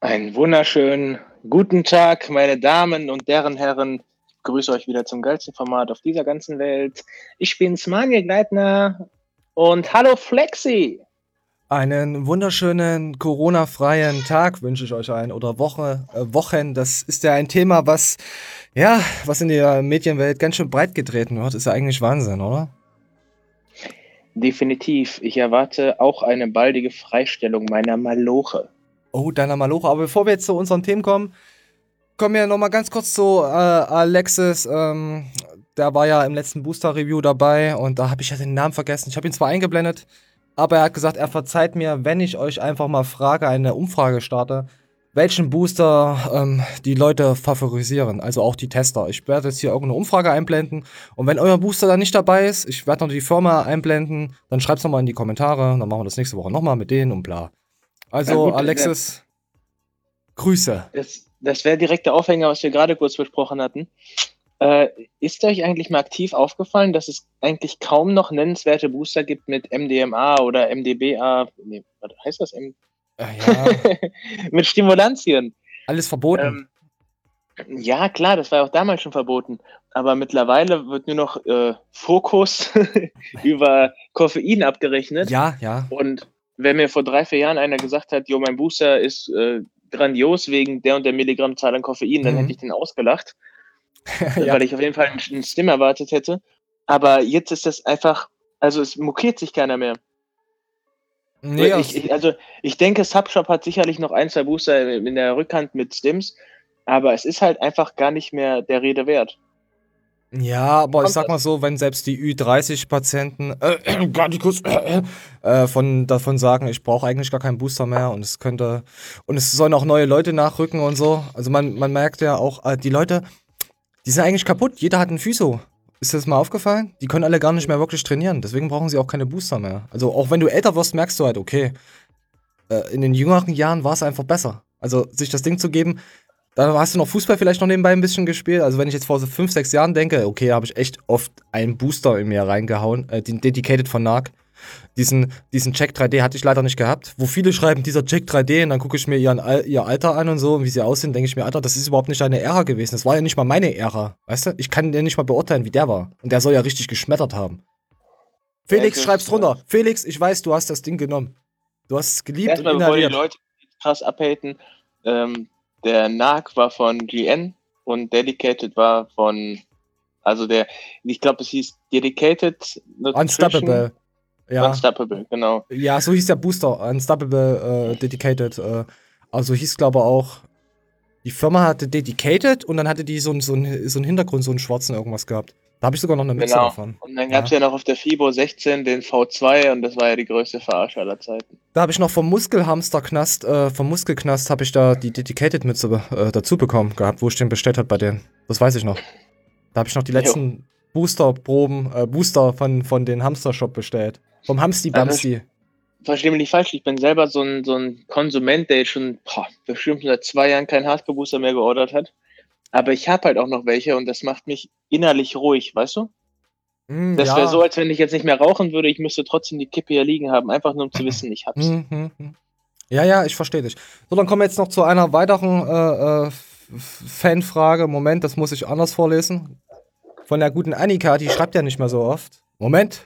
Einen wunderschönen guten Tag, meine Damen und deren Herren. Ich grüße euch wieder zum geilsten Format auf dieser ganzen Welt. Ich bin's, Manuel Gleitner und hallo Flexi. Einen wunderschönen Corona-freien Tag wünsche ich euch allen oder Wochen. Das ist ja ein Thema, was in der Medienwelt ganz schön breit getreten wird. Ist ja eigentlich Wahnsinn, oder? Definitiv. Ich erwarte auch eine baldige Freistellung meiner Maloche. Oh, deiner Maloche. Aber bevor wir jetzt zu unseren Themen kommen wir nochmal ganz kurz zu Alexis. Der war ja im letzten Booster-Review dabei und da habe ich ja den Namen vergessen. Ich habe ihn zwar eingeblendet, aber er hat gesagt, er verzeiht mir, wenn ich euch einfach mal frage, eine Umfrage starte, welchen Booster die Leute favorisieren, also auch die Tester. Ich werde jetzt hier irgendeine Umfrage einblenden und wenn euer Booster dann nicht dabei ist, ich werde noch die Firma einblenden, dann schreibt's nochmal in die Kommentare, dann machen wir das nächste Woche nochmal mit denen und bla. Na Also gut, Alexis, Grüße. das wäre direkt der Aufhänger, was wir gerade kurz besprochen hatten. Ist euch eigentlich mal aktiv aufgefallen, dass es eigentlich kaum noch nennenswerte Booster gibt mit MDMA oder MDBA? Nee, was heißt das? Ja, Mit Stimulantien. alles verboten. Ähm, ja, klar, das war auch damals schon verboten. Aber mittlerweile wird nur noch Fokus über Koffein abgerechnet. Ja, ja. Und wenn mir vor 3, 4 Jahren einer gesagt hat, jo, mein Booster ist grandios wegen der und der Milligrammzahl an Koffein, dann hätte ich den ausgelacht, Ja. weil ich auf jeden Fall einen Stim erwartet hätte. Aber jetzt ist das einfach, also es mokiert sich keiner mehr. Nee, Ich denke, Subshop hat sicherlich noch 1, 2 Booster in der Rückhand mit Stims, aber es ist halt einfach gar nicht mehr der Rede wert. ja, aber ich Kommt sag mal das? so, wenn selbst die Ü30-Patienten gar nicht kurz davon sagen, ich brauche eigentlich gar keinen Booster mehr und es sollen auch neue Leute nachrücken und so. Also man merkt ja auch, die Leute, die sind eigentlich kaputt. Jeder hat einen Physio. Ist dir das mal aufgefallen? Die können alle gar nicht mehr wirklich trainieren. Deswegen brauchen sie auch keine Booster mehr. Also auch wenn du älter wirst, merkst du halt, okay, in den jüngeren Jahren war es einfach besser. Also sich das Ding zu geben, da hast du noch Fußball vielleicht noch nebenbei ein bisschen gespielt. Also wenn ich jetzt vor so 5, 6 Jahren denke, okay, habe ich echt oft einen Booster in mir reingehauen, den Dedicated von NARC. Diesen Check 3D hatte ich leider nicht gehabt. Wo viele schreiben, dieser Check 3D, und dann gucke ich mir ihr Alter an und so, und wie sie aussehen, denke ich mir, Alter, das ist überhaupt nicht eine Ära gewesen. Das war ja nicht mal meine Ära. Weißt du? Ich kann ja nicht mal beurteilen, wie der war. Und der soll ja richtig geschmettert haben. Ja, Felix, schreib's drunter. Felix, ich weiß, du hast das Ding genommen. Du hast es geliebt und erstmal, bevor die inhaliert. Leute krass abhaten, der NARC war von GN und Dedicated war von, also ich glaube, es hieß Dedicated Nutrition Unstoppable. Ja. Unstoppable, genau. Ja, so hieß der Booster, Unstoppable Dedicated. Also hieß, glaube ich, auch, die Firma hatte Dedicated und dann hatte die so einen Hintergrund, so einen schwarzen irgendwas gehabt. Da habe ich sogar noch eine Mütze Genau. davon. Und dann gab es Ja. ja noch auf der FIBO 16 den V2 und das war ja die größte Verarsche aller Zeiten. Da habe ich noch vom Muskelknast habe ich da die Dedicated-Mütze dazu bekommen gehabt, wo ich den bestellt habe bei denen. Das weiß ich noch. Da habe ich noch die Jo. letzten Booster von den Hamster-Shop bestellt. Vom Hamsti Also Bamsti. verstehe mich nicht falsch, ich bin selber so ein Konsument, der jetzt schon bestimmt seit 2 Jahren keinen Hardcore-Booster mehr geordert hat. Aber ich habe halt auch noch welche und das macht mich innerlich ruhig, weißt du? Das wäre so, Ja. als wenn ich jetzt nicht mehr rauchen würde, ich müsste trotzdem die Kippe hier liegen haben, einfach nur um zu wissen, ich hab's. Ja, ja, ich verstehe dich. So, dann kommen wir jetzt noch zu einer weiteren Fanfrage. Moment, das muss ich anders vorlesen. Von der guten Annika, die schreibt ja nicht mehr so oft. Moment.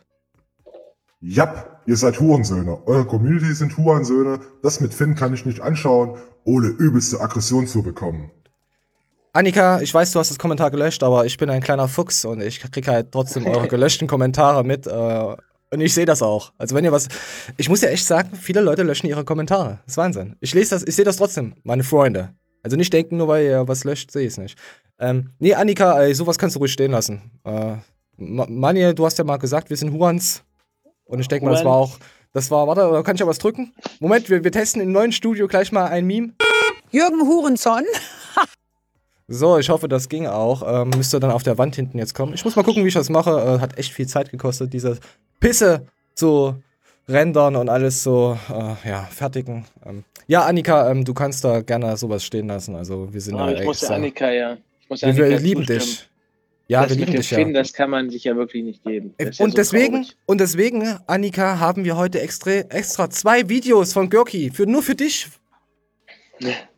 Japp, ihr seid Hurensöhne. Eure Community sind Hurensöhne. Das mit Finn kann ich nicht anschauen, ohne übelste Aggression zu bekommen. Annika, ich weiß, du hast das Kommentar gelöscht, aber ich bin ein kleiner Fuchs und ich krieg halt trotzdem eure gelöschten Kommentare mit. Und ich sehe das auch. Also wenn ihr was. Ich muss ja echt sagen, viele Leute löschen ihre Kommentare. Das ist Wahnsinn. Ich lese das, ich sehe das trotzdem, meine Freunde. Also nicht denken, nur weil ihr was löscht, sehe ich es nicht. Nee, Annika, sowas kannst du ruhig stehen lassen. Manje, du hast ja mal gesagt, wir sind Hurans. Und ich denke mal, warte, oder kann ich ja was drücken? Moment, wir testen im neuen Studio gleich mal ein Meme. Jürgen Hurenson. So, ich hoffe, das ging auch. Müsste dann auf der Wand hinten jetzt kommen. Ich muss mal gucken, wie ich das mache. Hat echt viel Zeit gekostet, diese Pisse zu rendern und alles so, fertigen. Ja, Annika, du kannst da gerne sowas stehen lassen. Also, wir sind Aber ich muss ja Annika, wir lieben zustimmen. dich. Ja, Das wir mit lieben dem dich ja. Finn, das kann man sich ja wirklich nicht geben. Das ist ja Und so deswegen, traurig. Annika, haben wir heute extra 2 Videos von Görki. Nur für dich.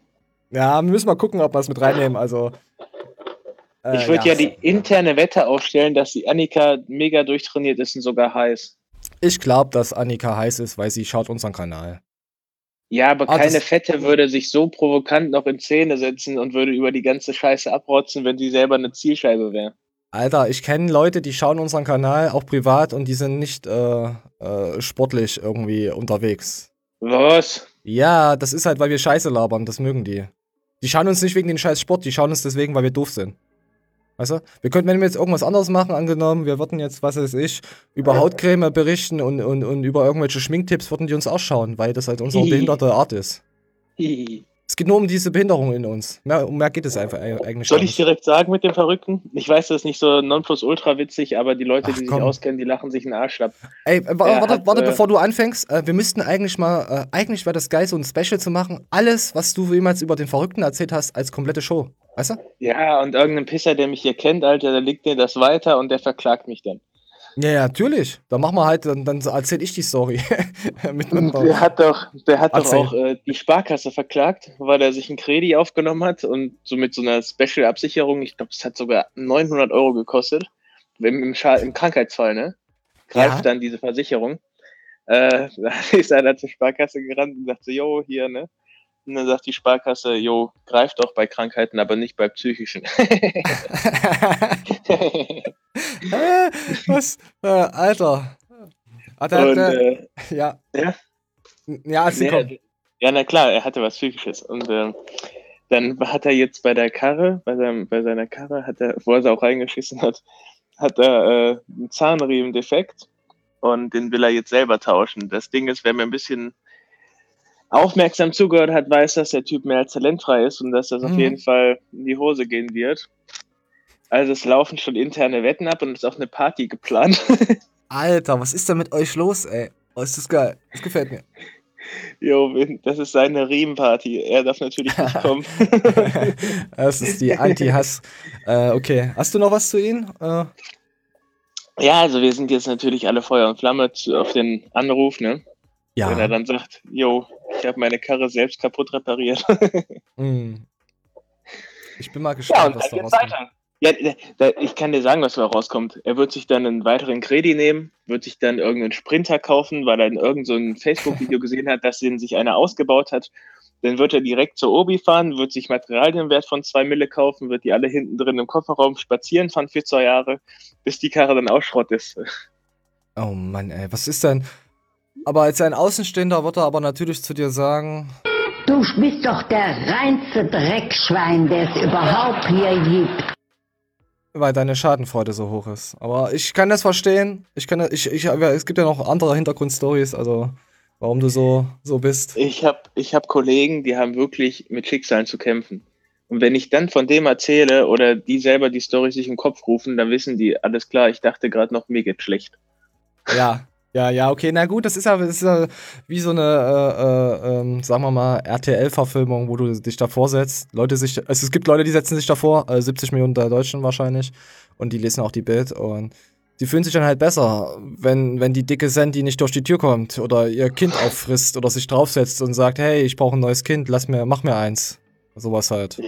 Ja, wir müssen mal gucken, ob wir es mit reinnehmen. Also, Ich würde ja die interne Wette aufstellen, dass die Annika mega durchtrainiert ist und sogar heiß. Ich glaube, dass Annika heiß ist, weil sie schaut unseren Kanal. Ja, aber Ah, keine das- Fette würde sich so provokant noch in Szene setzen und würde über die ganze Scheiße abrotzen, wenn sie selber eine Zielscheibe wäre. Alter, ich kenne Leute, die schauen unseren Kanal, auch privat, und die sind nicht sportlich irgendwie unterwegs. Was? Ja, das ist halt, weil wir Scheiße labern, das mögen die. Die schauen uns nicht wegen den scheiß Sport, die schauen uns deswegen, weil wir doof sind. Weißt du? Wir könnten, wenn wir jetzt irgendwas anderes machen, angenommen, wir würden jetzt, was weiß ich, über Hautcreme berichten und über irgendwelche Schminktipps, würden die uns auch schauen, weil das halt unsere behinderte Art ist. Es geht nur um diese Behinderung in uns. Um mehr geht es einfach eigentlich Soll gar ich nicht. direkt sagen mit dem Verrückten? Ich weiß, das ist nicht so nonplusultra witzig, aber die Leute, Ach, die sich komm. auskennen, die lachen sich einen Arsch ab. Ey, warte, hat, bevor du anfängst. Wir müssten eigentlich mal, eigentlich wäre das geil, so ein Special zu machen. Alles, was du jemals über den Verrückten erzählt hast, als komplette Show. Weißt du? Ja, und irgendein Pisser, der mich hier kennt, Alter, der legt mir das weiter und der verklagt mich dann. Ja, natürlich. Dann machen wir halt, dann erzähl ich die Story. Und der hat doch Erzähl. auch die Sparkasse verklagt, weil er sich ein Kredi aufgenommen hat und so mit so einer Special-Absicherung, ich glaube, es hat sogar 900 Euro gekostet, im Krankheitsfall, ne? Greift dann diese Versicherung. Da ist einer zur Sparkasse gerannt und sagte, jo, hier, ne? Und dann sagt die Sparkasse, jo, greift auch bei Krankheiten, aber nicht bei psychischen. Was? Alter. Ja. Ja? Ja, als sie kommt. Ja, na klar, er hatte was Psychisches. Und dann hat er jetzt bei der Karre, bei seiner Karre, wo er sie auch reingeschissen hat, hat er einen Zahnriemen defekt und den will er jetzt selber tauschen. Das Ding ist, wer mir ein bisschen aufmerksam zugehört hat, weiß, dass der Typ mehr als talentfrei ist und dass das auf jeden Fall in die Hose gehen wird. Also es laufen schon interne Wetten ab und es ist auch eine Party geplant. Alter, was ist denn mit euch los, ey? Oh, ist das geil. Das gefällt mir. Jo, das ist seine Riemenparty. Er darf natürlich nicht kommen. Das ist die Anti-Hass. Okay, hast du noch was zu ihnen? Ja, also wir sind jetzt natürlich alle Feuer und Flamme auf den Anruf, ne? Ja. Wenn er dann sagt, jo, ich habe meine Karre selbst kaputt repariert. Ich bin mal gespannt, was da rauskommt. Ja, ich kann dir sagen, was da rauskommt. Er wird sich dann einen weiteren Kredi nehmen, wird sich dann irgendeinen Sprinter kaufen, weil er in irgendein so ein Facebook-Video gesehen hat, dass sich einer ausgebaut hat. Dann wird er direkt zur Obi fahren, wird sich Materialienwert von 2 Mille kaufen, wird die alle hinten drin im Kofferraum spazieren fahren für 2 Jahre, bis die Karre dann auch Schrott ist. Oh Mann, ey, was ist denn? Aber als ein Außenstehender wird er aber natürlich zu dir sagen: Du bist doch der reinste Dreckschwein, der es überhaupt hier gibt. Weil deine Schadenfreude so hoch ist. Aber ich kann das verstehen. Es gibt ja noch andere Hintergrundstories, also warum du so bist. Ich hab Kollegen, die haben wirklich mit Schicksalen zu kämpfen. Und wenn ich dann von dem erzähle oder die selber die Story sich im Kopf rufen, dann wissen die, alles klar, ich dachte gerade noch, mir geht's schlecht. Ja, okay, na gut, das ist ja wie so eine, sagen wir mal, RTL-Verfilmung, wo du dich davor setzt. Es gibt Leute, die setzen sich davor, 70 Millionen der Deutschen wahrscheinlich, und die lesen auch die Bild und die fühlen sich dann halt besser, wenn die dicke Sandy nicht durch die Tür kommt oder ihr Kind auffrisst oder sich draufsetzt und sagt, hey, ich brauche ein neues Kind, mach mir eins. Sowas halt.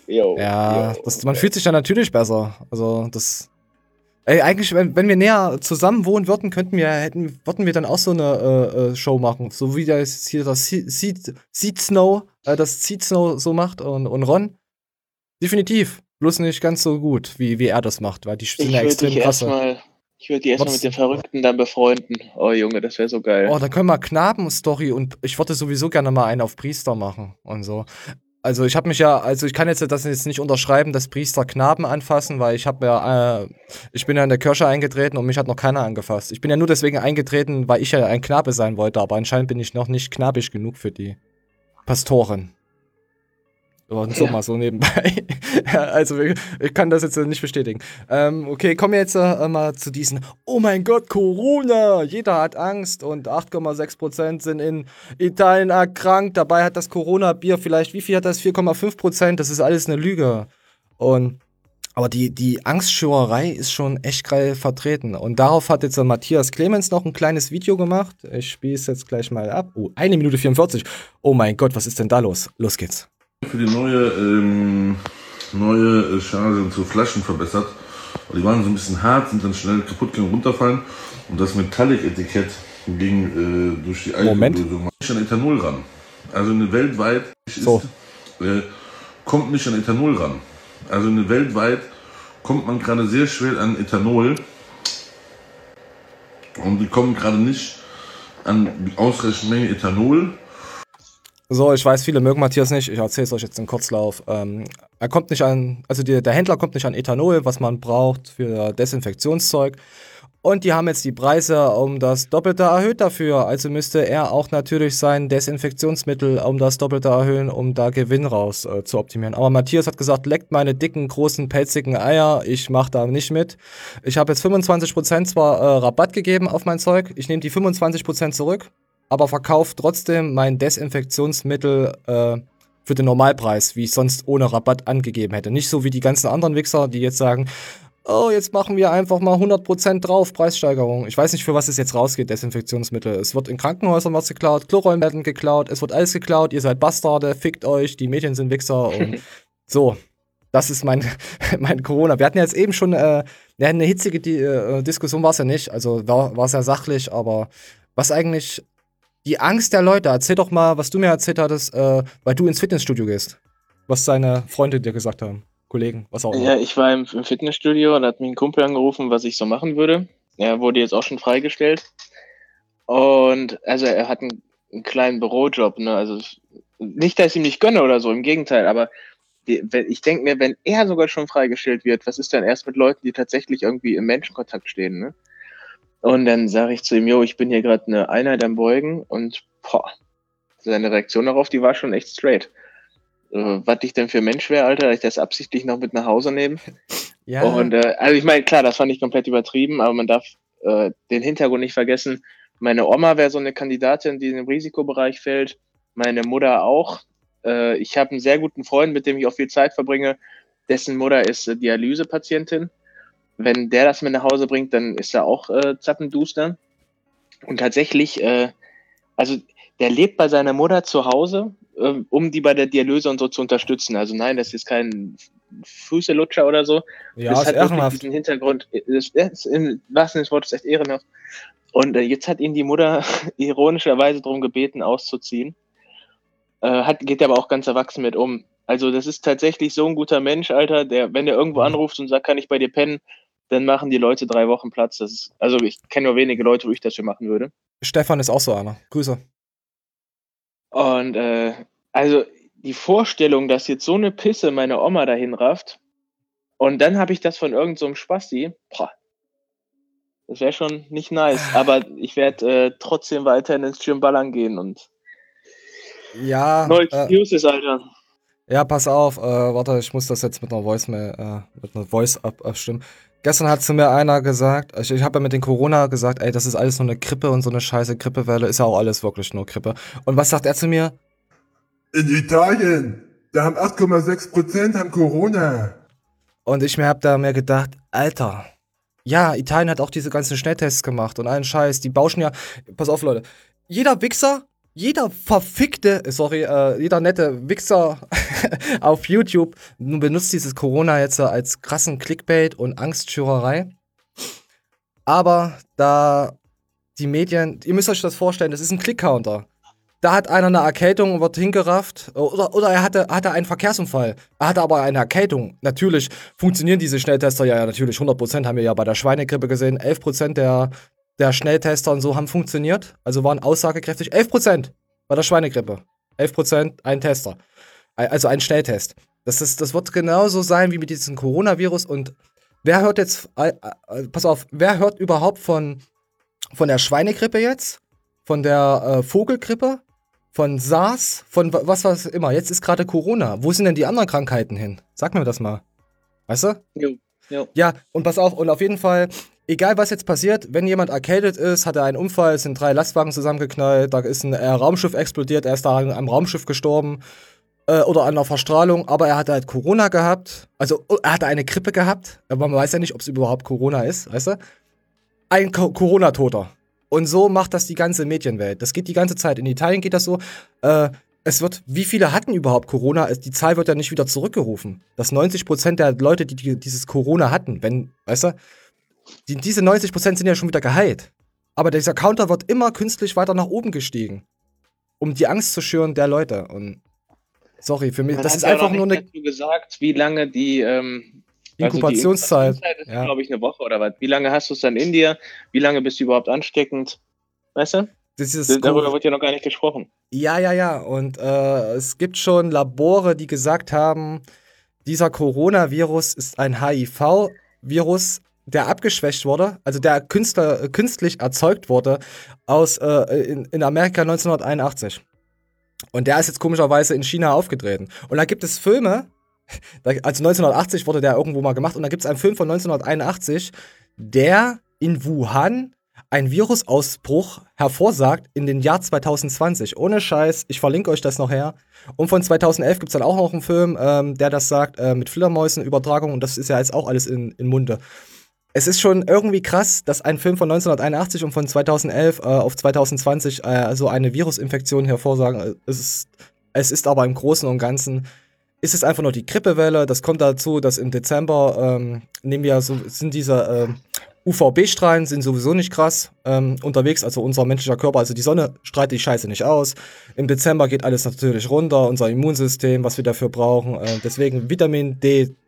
Man fühlt sich dann natürlich besser. Also das. Ey, eigentlich, wenn wir näher zusammen wohnen würden, würden wir dann auch so eine Show machen. So wie das hier das Seed Snow so macht und Ron. Definitiv. Bloß nicht ganz so gut, wie er das macht, weil die sind ja extrem krasse. Ich würde die erstmal mit den Verrückten dann befreunden. Oh Junge, das wäre so geil. Oh, dann können wir Knaben-Story und ich würde sowieso gerne mal einen auf Priester machen und so. Also ich kann jetzt das jetzt nicht unterschreiben, dass Priester Knaben anfassen, weil ich bin ja in der Kirche eingetreten und mich hat noch keiner angefasst. Ich bin ja nur deswegen eingetreten, weil ich ja ein Knabe sein wollte, aber anscheinend bin ich noch nicht knabisch genug für die Pastoren. Und so mal so nebenbei. Also ich kann das jetzt nicht bestätigen. Okay, kommen wir jetzt mal zu diesen: Oh mein Gott, Corona! Jeder hat Angst und 8,6% sind in Italien erkrankt. Dabei hat das Corona-Bier vielleicht, wie viel hat das? 4,5%. Das ist alles eine Lüge. Aber die Angstschürerei ist schon echt geil vertreten. Und darauf hat jetzt Matthias Clemens noch ein kleines Video gemacht. Ich spiele es jetzt gleich mal ab. 1 Minute 44. Oh mein Gott, was ist denn da los? Los geht's. für die neue Charge zu Flaschen verbessert. Die waren so ein bisschen hart, sind dann schnell kaputt gegangen, runterfallen. Und das Metallic-Etikett ging durch die Alkohollösung nicht an Ethanol ran. Also weltweit kommt nicht an Ethanol ran. Also weltweit kommt man gerade sehr schwer an Ethanol. Und die kommen gerade nicht an ausreichend Menge Ethanol. So, ich weiß, viele mögen Matthias nicht. Ich erzähle es euch jetzt im Kurzlauf. Er kommt nicht an, also der Händler kommt nicht an Ethanol, was man braucht für Desinfektionszeug. Und die haben jetzt die Preise um das Doppelte erhöht dafür. Also müsste er auch natürlich sein Desinfektionsmittel um das Doppelte erhöhen, um da Gewinn raus zu optimieren. Aber Matthias hat gesagt, leckt meine dicken, großen, pelzigen Eier. Ich mache da nicht mit. Ich habe jetzt 25% zwar Rabatt gegeben auf mein Zeug. Ich nehme die 25% zurück, aber verkaufe trotzdem mein Desinfektionsmittel für den Normalpreis, wie ich sonst ohne Rabatt angegeben hätte. Nicht so wie die ganzen anderen Wichser, die jetzt sagen, oh, jetzt machen wir einfach mal 100% drauf, Preissteigerung. Ich weiß nicht, für was es jetzt rausgeht, Desinfektionsmittel. Es wird in Krankenhäusern was geklaut, Klorollen werden geklaut, es wird alles geklaut, ihr seid Bastarde, fickt euch, die Medien sind Wichser und so. Das ist mein Corona. Wir hatten ja jetzt eben schon eine hitzige Diskussion, war es ja nicht, also war es ja sachlich, aber was eigentlich die Angst der Leute, erzähl doch mal, was du mir erzählt hattest, weil du ins Fitnessstudio gehst, was deine Freunde dir gesagt haben. Kollegen, was auch immer. Ja, ich war im Fitnessstudio und hat mich ein Kumpel angerufen, was ich so machen würde. Er wurde jetzt auch schon freigestellt. Und also er hat einen kleinen Bürojob, ne? Also nicht, dass ich ihm nicht gönne oder so, im Gegenteil, aber ich denke mir, wenn er sogar schon freigestellt wird, was ist dann erst mit Leuten, die tatsächlich irgendwie im Menschenkontakt stehen, ne? Und dann sage ich zu ihm, ich bin hier gerade eine Einheit am Beugen und seine Reaktion darauf, die war schon echt straight. Was ich denn für Mensch wäre, Alter, dass ich das absichtlich noch mit nach Hause nehme. Ja. Und also ich meine, klar, das fand ich komplett übertrieben, aber man darf den Hintergrund nicht vergessen. Meine Oma wäre so eine Kandidatin, die in den Risikobereich fällt. Meine Mutter auch. Ich habe einen sehr guten Freund, mit dem ich auch viel Zeit verbringe. Dessen Mutter ist Dialysepatientin. Wenn der das mit nach Hause bringt, dann ist er auch zappenduster. Und tatsächlich, also der lebt bei seiner Mutter zu Hause, um die bei der Dialyse und so zu unterstützen. Also nein, das ist kein Füßelutscher oder so. Ja, das ist hat ehrenhaft. Diesen Hintergrund, das ist im wahrsten Sinne des Wortes echt ehrenhaft. Und jetzt hat ihn die Mutter ironischerweise darum gebeten, auszuziehen. Geht aber auch ganz erwachsen mit um. Also das ist tatsächlich so ein guter Mensch, Alter, der, wenn der irgendwo anruft und sagt, kann ich bei dir pennen, dann machen die Leute 3 Wochen Platz. Also ich kenne nur wenige Leute, wo ich das für machen würde. Stefan ist auch so einer. Grüße. Und also die Vorstellung, dass jetzt so eine Pisse meine Oma dahin rafft und dann habe ich das von irgend so einem Spasti, das wäre schon nicht nice. Aber ich werde trotzdem weiterhin ins Gym ballern gehen und neue Excuses, Alter. Ja, pass auf, warte, ich muss das jetzt mit einer Voice abstimmen. Gestern hat zu mir einer gesagt, ich habe ja mit den Corona gesagt, ey, das ist alles nur eine Grippe und so eine scheiße Grippewelle, ist ja auch alles wirklich nur Grippe. Und was sagt er zu mir? In Italien, da haben 8,6% haben Corona. Und ich hab da mir gedacht, Alter, ja, Italien hat auch diese ganzen Schnelltests gemacht und allen Scheiß, die bauschen ja, pass auf Leute, jeder Wichser, jeder jeder nette Wichser auf YouTube benutzt dieses Corona jetzt als krassen Clickbait und Angstschürerei. Aber da die Medien, ihr müsst euch das vorstellen, das ist ein Click-Counter. Da hat einer eine Erkältung und wird hingerafft. Oder er hatte einen Verkehrsunfall. Er hatte aber eine Erkältung. Natürlich funktionieren diese Schnelltester ja natürlich. 100% haben wir ja bei der Schweinegrippe gesehen. 11% der Schnelltester und so haben funktioniert. Also waren aussagekräftig. 11% bei der Schweinegrippe. 11% ein Tester. Also ein Schnelltest. Das wird genauso sein wie mit diesem Coronavirus. Und wer hört jetzt, pass auf, wer hört überhaupt von der Schweinegrippe jetzt? Von der Vogelgrippe? Von SARS? Von was immer. Jetzt ist gerade Corona. Wo sind denn die anderen Krankheiten hin? Sag mir das mal. Weißt du? Jo. Ja, und pass auf, und auf jeden Fall, egal was jetzt passiert, wenn jemand erkältet ist, hat er einen Unfall, es sind 3 Lastwagen zusammengeknallt, da ist ein Raumschiff explodiert, er ist da am Raumschiff gestorben oder an einer Verstrahlung, aber er hatte halt Corona gehabt, also er hatte eine Grippe gehabt, aber man weiß ja nicht, ob es überhaupt Corona ist, weißt du? Ein Corona-Toter. Und so macht das die ganze Medienwelt. Das geht die ganze Zeit. In Italien geht das so, wie viele hatten überhaupt Corona? Die Zahl wird ja nicht wieder zurückgerufen. Dass 90% der Leute, die dieses Corona hatten, weißt du, diese 90% sind ja schon wieder geheilt. Aber dieser Counter wird immer künstlich weiter nach oben gestiegen. Um die Angst zu schüren der Leute. Und sorry, für mich, das ist einfach nur eine. Du gesagt, wie lange die Inkubationszeit. Also die ist, glaube ich, eine Woche oder was. Wie lange hast du es dann in dir? Wie lange bist du überhaupt ansteckend? Weißt du? Darüber wird ja noch gar nicht gesprochen. Ja. Und es gibt schon Labore, die gesagt haben, dieser Coronavirus ist ein HIV-Virus, der abgeschwächt wurde, also der künstlich erzeugt wurde in Amerika 1981. Und der ist jetzt komischerweise in China aufgetreten. Und da gibt es Filme, also 1980 wurde der irgendwo mal gemacht, und da gibt es einen Film von 1981, der in Wuhan einen Virusausbruch hervorsagt in den Jahr 2020. Ohne Scheiß, ich verlinke euch das noch her. Und von 2011 gibt es dann auch noch einen Film, der das sagt, mit Fledermäusen, Übertragung, und das ist ja jetzt auch alles in Munde. Es ist schon irgendwie krass, dass ein Film von 1981 und von 2011 auf 2020 so eine Virusinfektion hervorsagen. Es ist aber im Großen und Ganzen, ist es einfach nur die Grippewelle. Das kommt dazu, dass im Dezember sind diese UVB-Strahlen sind sowieso nicht krass unterwegs, also unser menschlicher Körper, also die Sonne strahlt die Scheiße nicht aus. Im Dezember geht alles natürlich runter, unser Immunsystem, was wir dafür brauchen. Deswegen Vitamin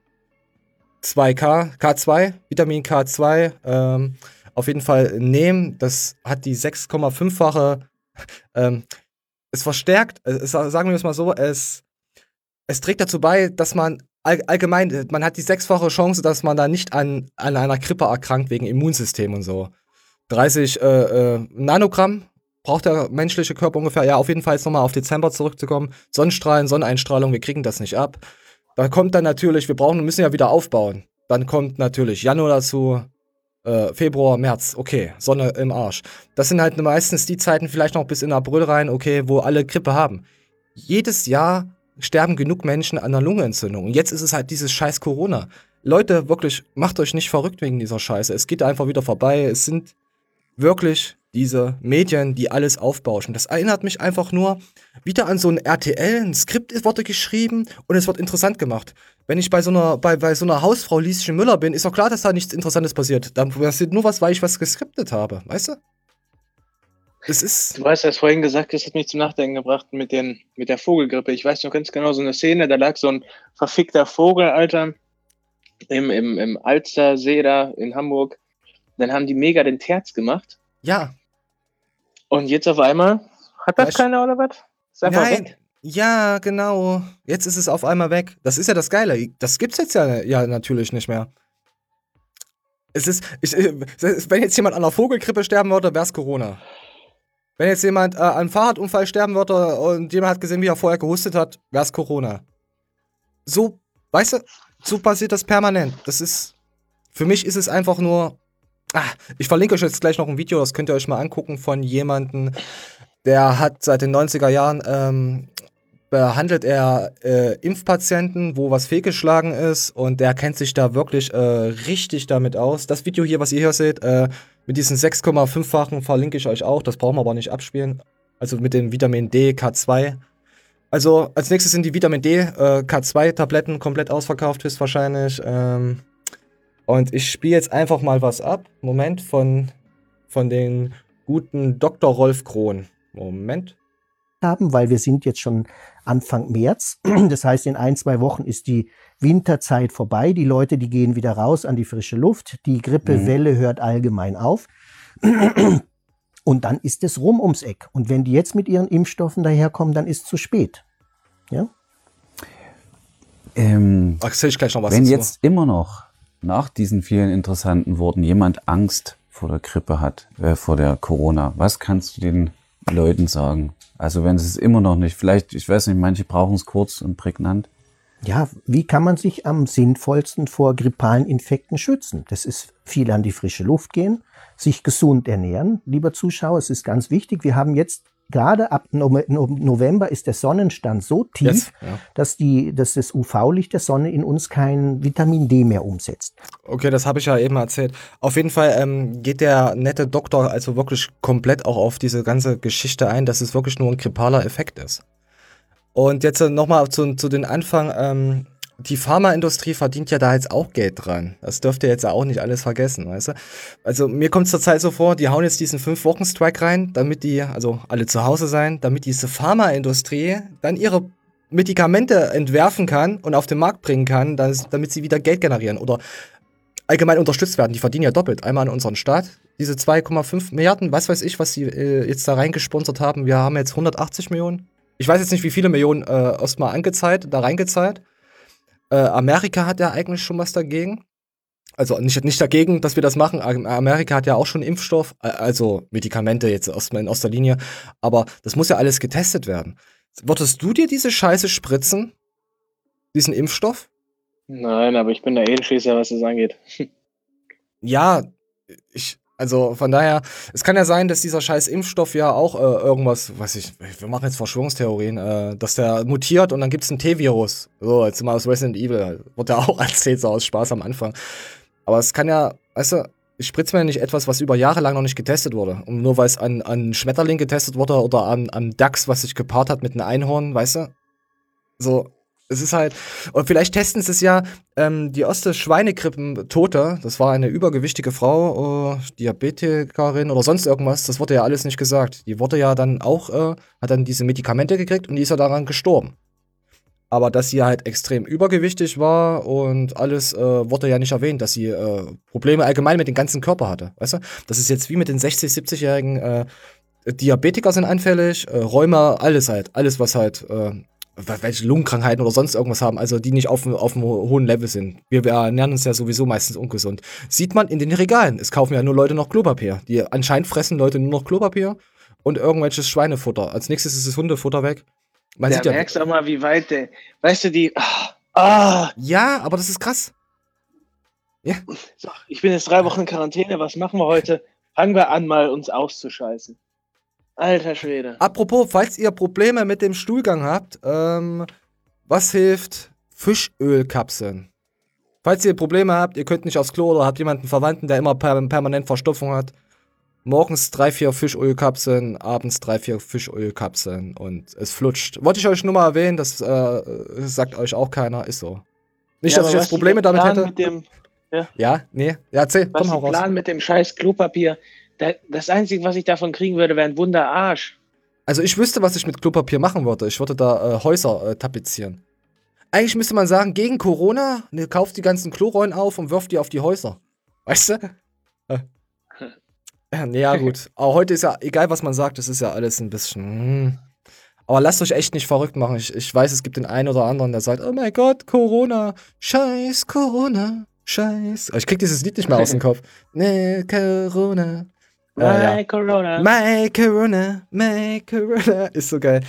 K2, Vitamin K2 auf jeden Fall nehmen. Das hat die 6,5-fache, es verstärkt, sagen wir es mal so, es trägt dazu bei, dass man allgemein, man hat die 6-fache Chance, dass man da nicht an einer Grippe erkrankt wegen Immunsystem und so. 30 Nanogramm braucht der menschliche Körper ungefähr. Ja, auf jeden Fall jetzt nochmal auf Dezember zurückzukommen. Sonnenstrahlen, Sonneneinstrahlung, wir kriegen das nicht ab. Da kommt dann natürlich, müssen ja wieder aufbauen. Dann kommt natürlich Januar dazu, Februar, März, okay, Sonne im Arsch. Das sind halt meistens die Zeiten, vielleicht noch bis in April rein, okay, wo alle Grippe haben. Jedes Jahr sterben genug Menschen an einer Lungenentzündung. Und jetzt ist es halt dieses scheiß Corona. Leute, wirklich, macht euch nicht verrückt wegen dieser Scheiße. Es geht einfach wieder vorbei. Es sind wirklich diese Medien, die alles aufbauschen. Das erinnert mich einfach nur wieder an so ein RTL, ein Skript wurde geschrieben und es wird interessant gemacht. Wenn ich bei so einer Hausfrau Lieschen Müller bin, ist doch klar, dass da nichts Interessantes passiert. Da passiert nur was, weil ich was geskriptet habe, weißt du? Du hast ja vorhin gesagt, das hat mich zum Nachdenken gebracht mit der Vogelgrippe. Ich weiß noch ganz genau, so eine Szene, da lag so ein verfickter Vogel, Alter, im Alstersee da in Hamburg. Dann haben die mega den Terz gemacht. Ja. Und jetzt auf einmal, hat das keiner oder was? Ist einfach weg. Ja, genau. Jetzt ist es auf einmal weg. Das ist ja das Geile. Das gibt's jetzt ja natürlich nicht mehr. Wenn jetzt jemand an einer Vogelgrippe sterben würde, wär's Corona. Wenn jetzt jemand an einem Fahrradunfall sterben würde und jemand hat gesehen, wie er vorher gehustet hat, wär's Corona. So, weißt du, so passiert das permanent. Für mich ist es einfach nur, ich verlinke euch jetzt gleich noch ein Video, das könnt ihr euch mal angucken von jemandem, der hat seit den 90er Jahren, behandelt er Impfpatienten, wo was fehlgeschlagen ist, und der kennt sich da wirklich richtig damit aus. Das Video hier, was ihr hier seht, mit diesen 6,5-fachen verlinke ich euch auch, das brauchen wir aber nicht abspielen. Also mit dem Vitamin D, K2. Also als nächstes sind die Vitamin D, K2-Tabletten komplett ausverkauft, höchstwahrscheinlich. Und ich spiele jetzt einfach mal was ab. Moment, von den guten Dr. Rolf Krohn. Moment. Weil wir sind jetzt schon Anfang März. Das heißt, in 1-2 Wochen ist die Winterzeit vorbei. Die Leute, die gehen wieder raus an die frische Luft. Die Grippewelle hört allgemein auf. Und dann ist es rum ums Eck. Und wenn die jetzt mit ihren Impfstoffen daherkommen, dann ist es zu spät. Ja? Erzähl ich gleich noch was wenn dazu. Jetzt immer noch nach diesen vielen interessanten Worten jemand Angst vor der Grippe hat, vor der Corona, was kannst du den Leuten sagen? Also wenn es immer noch nicht, vielleicht, ich weiß nicht, manche brauchen es kurz und prägnant. Ja, wie kann man sich am sinnvollsten vor grippalen Infekten schützen? Das ist viel an die frische Luft gehen, sich gesund ernähren, lieber Zuschauer, es ist ganz wichtig. Wir haben jetzt gerade ab November ist der Sonnenstand so tief, dass das UV-Licht der Sonne in uns kein Vitamin D mehr umsetzt. Okay, das habe ich ja eben erzählt. Auf jeden Fall geht der nette Doktor also wirklich komplett auch auf diese ganze Geschichte ein, dass es wirklich nur ein grippaler Effekt ist. Und jetzt nochmal zu den Anfang, die Pharmaindustrie verdient ja da jetzt auch Geld dran. Das dürft ihr jetzt auch nicht alles vergessen, weißt du? Also mir kommt es zurzeit so vor, die hauen jetzt diesen 5-Wochen-Strike rein, damit die, also alle zu Hause sein, damit diese Pharmaindustrie dann ihre Medikamente entwerfen kann und auf den Markt bringen kann, damit sie wieder Geld generieren oder allgemein unterstützt werden. Die verdienen ja doppelt. Einmal an unseren Staat, diese 2,5 Milliarden, was weiß ich, was sie jetzt da reingesponsert haben. Wir haben jetzt 180 Millionen. Ich weiß jetzt nicht, wie viele Millionen erstmal da reingezahlt. Amerika hat ja eigentlich schon was dagegen. Also nicht dagegen, dass wir das machen. Amerika hat ja auch schon Impfstoff, also Medikamente jetzt erstmal in erster Linie. Aber das muss ja alles getestet werden. Würdest du dir diese Scheiße spritzen? Diesen Impfstoff? Nein, aber ich bin der Edelschießer, was das angeht. Ja, also von daher, es kann ja sein, dass dieser scheiß Impfstoff ja auch irgendwas, wir machen jetzt Verschwörungstheorien, dass der mutiert und dann gibt's ein T-Virus. So, jetzt mal aus Resident Evil, wird ja auch erzählt, so aus Spaß am Anfang. Aber es kann ja, weißt du, ich spritze mir nicht etwas, was über Jahre lang noch nicht getestet wurde. Und nur weil es an Schmetterling getestet wurde oder an Dachs, was sich gepaart hat mit einem Einhorn, weißt du? So, es ist halt, und vielleicht testen sie es ja, die erste Schweinegrippen-Tote, das war eine übergewichtige Frau, Diabetikerin oder sonst irgendwas, das wurde ja alles nicht gesagt. Die wurde ja dann auch, hat dann diese Medikamente gekriegt und die ist ja daran gestorben. Aber dass sie halt extrem übergewichtig war und alles wurde ja nicht erwähnt, dass sie Probleme allgemein mit dem ganzen Körper hatte, weißt du? Das ist jetzt wie mit den 60-, 70-jährigen Diabetiker sind anfällig, Rheuma, alles was halt welche Lungenkrankheiten oder sonst irgendwas haben, also die nicht auf einem hohen Level sind. Wir ernähren uns ja sowieso meistens ungesund. Sieht man in den Regalen. Es kaufen ja nur Leute noch Klopapier. Die anscheinend fressen Leute nur noch Klopapier und irgendwelches Schweinefutter. Als nächstes ist das Hundefutter weg. Man sieht ja, merkst du auch mal, wie weit der, weißt du, Ja, aber das ist krass. Ja. So, ich bin jetzt 3 Wochen in Quarantäne, was machen wir heute? Fangen wir an, mal uns auszuscheißen. Alter Schwede. Apropos, falls ihr Probleme mit dem Stuhlgang habt, was hilft? Fischölkapseln. Falls ihr Probleme habt, ihr könnt nicht aufs Klo oder habt jemanden Verwandten, der immer permanent Verstopfung hat, morgens 3-4 Fischölkapseln, abends 3-4 Fischölkapseln und es flutscht. Wollte ich euch nur mal erwähnen, das sagt euch auch keiner, ist so. Nicht, dass ich jetzt Probleme damit hätte. Ja, nee, ja, erzähl, komm, hau raus. Plan mit dem scheiß Klopapier. Das Einzige, was ich davon kriegen würde, wäre ein Wunderarsch. Also ich wüsste, was ich mit Klopapier machen würde. Ich würde da Häuser tapezieren. Eigentlich müsste man sagen, gegen Corona, kauft die ganzen Klorollen auf und wirft die auf die Häuser. Weißt du? Ja, gut. Aber heute ist ja, egal was man sagt, das ist ja alles ein bisschen. Aber lasst euch echt nicht verrückt machen. Ich weiß, es gibt den einen oder anderen, der sagt, oh mein Gott, Corona, scheiß Corona, scheiß. Ich krieg dieses Lied nicht mehr aus dem Kopf. Nee, Corona. My Corona. My Corona, my Corona. Ist so geil.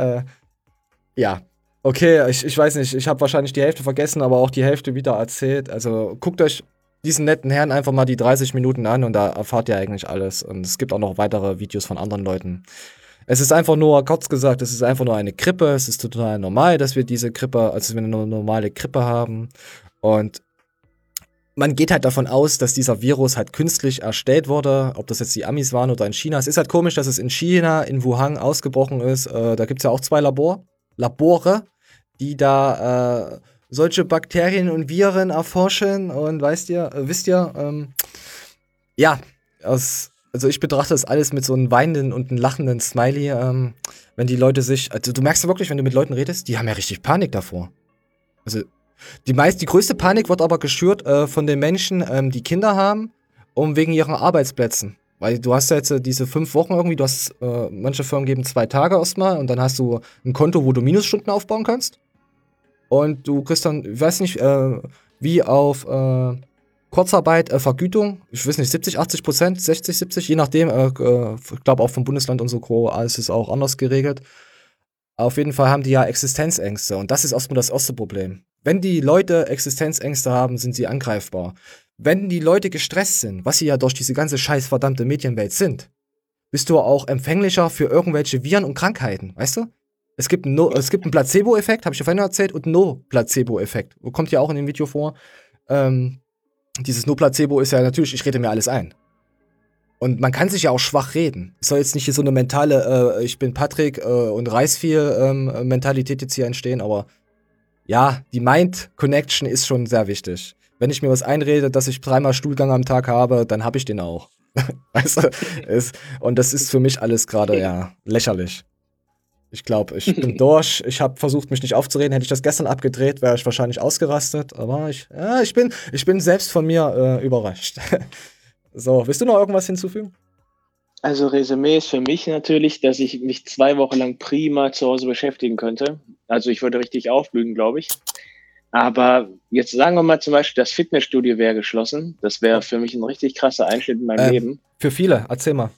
Ja. Okay, ich weiß nicht, ich habe wahrscheinlich die Hälfte vergessen, aber auch die Hälfte wieder erzählt. Also guckt euch diesen netten Herrn einfach mal die 30 Minuten an und da erfahrt ihr eigentlich alles. Und es gibt auch noch weitere Videos von anderen Leuten. Es ist einfach nur, kurz gesagt, es ist einfach nur eine Grippe. Es ist total normal, dass wir diese Grippe, also wir eine normale Grippe haben. Und man geht halt davon aus, dass dieser Virus halt künstlich erstellt wurde, ob das jetzt die Amis waren oder in China. Es ist halt komisch, dass es in China, in Wuhan ausgebrochen ist. Da gibt es ja auch 2 Labore, die da solche Bakterien und Viren erforschen. Und wisst ihr, ja, also ich betrachte das alles mit so einem weinenden und einem lachenden Smiley, wenn die Leute sich, also du merkst ja wirklich, wenn du mit Leuten redest, die haben ja richtig Panik davor. Also die größte Panik wird aber geschürt von den Menschen, die Kinder haben, wegen ihren Arbeitsplätzen. Weil du hast ja jetzt diese 5 Wochen irgendwie, manche Firmen geben 2 Tage erstmal und dann hast du ein Konto, wo du Minusstunden aufbauen kannst. Und du kriegst dann, ich weiß nicht, wie auf Kurzarbeit, Vergütung, ich weiß nicht, 70-80%, 60-70%, je nachdem, ich glaube auch vom Bundesland und so, alles ist auch anders geregelt. Auf jeden Fall haben die ja Existenzängste und das ist erstmal das erste Problem. Wenn die Leute Existenzängste haben, sind sie angreifbar. Wenn die Leute gestresst sind, was sie ja durch diese ganze scheiß verdammte Medienwelt sind, bist du auch empfänglicher für irgendwelche Viren und Krankheiten, weißt du? Es gibt einen Placebo-Effekt, habe ich ja vorhin erzählt, und No-Placebo-Effekt. Kommt ja auch in dem Video vor. Dieses No-Placebo ist ja natürlich, ich rede mir alles ein. Und man kann sich ja auch schwach reden. Es soll jetzt nicht hier so eine mentale, ich bin Patrick und reiß viel Mentalität jetzt hier entstehen, aber ja, die Mind-Connection ist schon sehr wichtig. Wenn ich mir was einrede, dass ich 3-mal Stuhlgang am Tag habe, dann habe ich den auch. Weißt du? Und das ist für mich alles gerade, ja, lächerlich. Ich glaube, ich bin durch. Ich habe versucht, mich nicht aufzureden. Hätte ich das gestern abgedreht, wäre ich wahrscheinlich ausgerastet. Aber ich bin selbst von mir überrascht. So, willst du noch irgendwas hinzufügen? Also Resümee ist für mich natürlich, dass ich mich 2 Wochen lang prima zu Hause beschäftigen könnte. Also ich würde richtig aufblühen, glaube ich. Aber jetzt sagen wir mal zum Beispiel, das Fitnessstudio wäre geschlossen. Das wäre für mich ein richtig krasser Einschnitt in meinem Leben. Für viele, erzähl mal.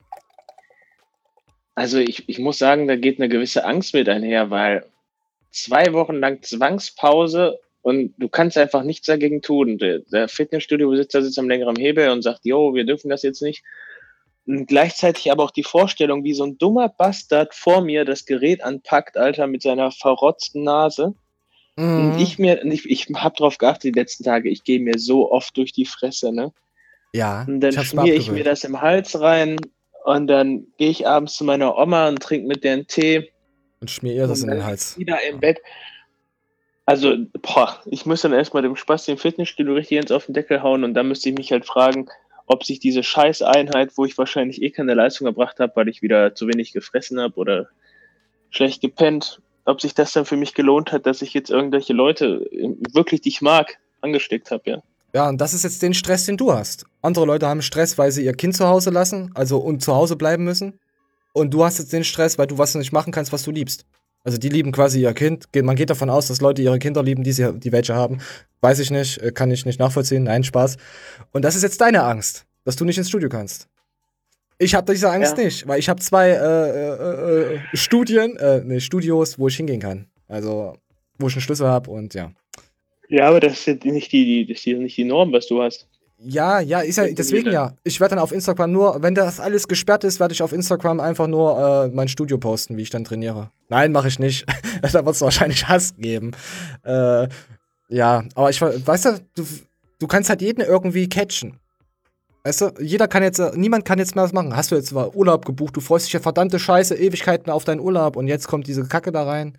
Also ich muss sagen, da geht eine gewisse Angst mit einher, weil 2 Wochen lang Zwangspause und du kannst einfach nichts dagegen tun. Der Fitnessstudio-Besitzer sitzt am längeren Hebel und sagt, jo, wir dürfen das jetzt nicht. Und gleichzeitig aber auch die Vorstellung, wie so ein dummer Bastard vor mir das Gerät anpackt, Alter, mit seiner verrotzten Nase. Mhm. Und ich habe drauf geachtet die letzten Tage, ich gehe mir so oft durch die Fresse, ne? Ja, Und dann schmiere ich mir das im Hals rein und dann gehe ich abends zu meiner Oma und trinke mit der einen Tee. Und schmier ihr das in den Hals. Wieder im Bett. Also, ich müsste dann erstmal dem Spaß im Fitnessstudio richtig ins auf den Deckel hauen und dann müsste ich mich halt fragen, ob sich diese Scheißeinheit, wo ich wahrscheinlich keine Leistung erbracht habe, weil ich wieder zu wenig gefressen habe oder schlecht gepennt, ob sich das dann für mich gelohnt hat, dass ich jetzt irgendwelche Leute, wirklich, die ich mag, angesteckt habe, ja. Ja, und das ist jetzt den Stress, den du hast. Andere Leute haben Stress, weil sie ihr Kind zu Hause lassen, also und zu Hause bleiben müssen. Und du hast jetzt den Stress, weil du was nicht machen kannst, was du liebst. Also die lieben quasi ihr Kind. Man geht davon aus, dass Leute ihre Kinder lieben, die welche haben. Weiß ich nicht, kann ich nicht nachvollziehen. Nein, Spaß. Und das ist jetzt deine Angst, dass du nicht ins Studio kannst. Ich habe diese Angst nicht, weil ich habe 2 Studios, wo ich hingehen kann. Also, wo ich einen Schlüssel habe und ja. Ja, aber das ist nicht die Norm, was du hast. Ja, ist ja, deswegen ja. Ich werde dann auf Instagram nur, wenn das alles gesperrt ist, werde ich auf Instagram einfach nur mein Studio posten, wie ich dann trainiere. Nein, mache ich nicht. Da wird es wahrscheinlich Hass geben. Ja, aber weißt du kannst halt jeden irgendwie catchen. Weißt du, niemand kann jetzt mehr was machen. Hast du jetzt mal Urlaub gebucht, du freust dich ja verdammte Scheiße, Ewigkeiten auf deinen Urlaub und jetzt kommt diese Kacke da rein.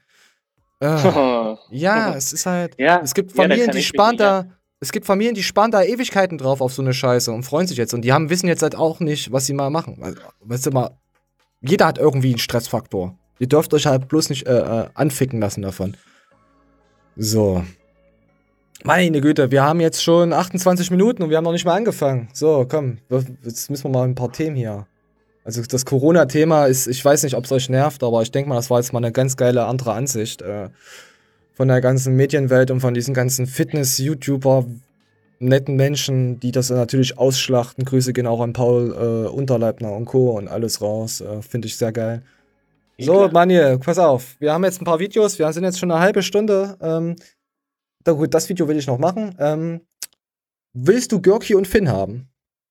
Ja, es ist halt, es gibt Familien, die sparen da Ewigkeiten drauf auf so eine Scheiße und freuen sich jetzt. Und die wissen jetzt halt auch nicht, was sie mal machen. Also, weißt du mal, jeder hat irgendwie einen Stressfaktor. Ihr dürft euch halt bloß nicht anficken lassen davon. So. Meine Güte, wir haben jetzt schon 28 Minuten und wir haben noch nicht mal angefangen. So, komm, jetzt müssen wir mal ein paar Themen hier. Also das Corona-Thema ist, ich weiß nicht, ob es euch nervt, aber ich denke mal, das war jetzt mal eine ganz geile andere Ansicht von der ganzen Medienwelt und von diesen ganzen Fitness-YouTuber, netten Menschen, die das natürlich ausschlachten. Grüße gehen auch an Paul Unterleibner und Co. und alles raus. Finde ich sehr geil. So, Manuel, pass auf. Wir haben jetzt ein paar Videos. Wir sind jetzt schon eine halbe Stunde. Gut, das Video will ich noch machen. Willst du Görki und Finn haben?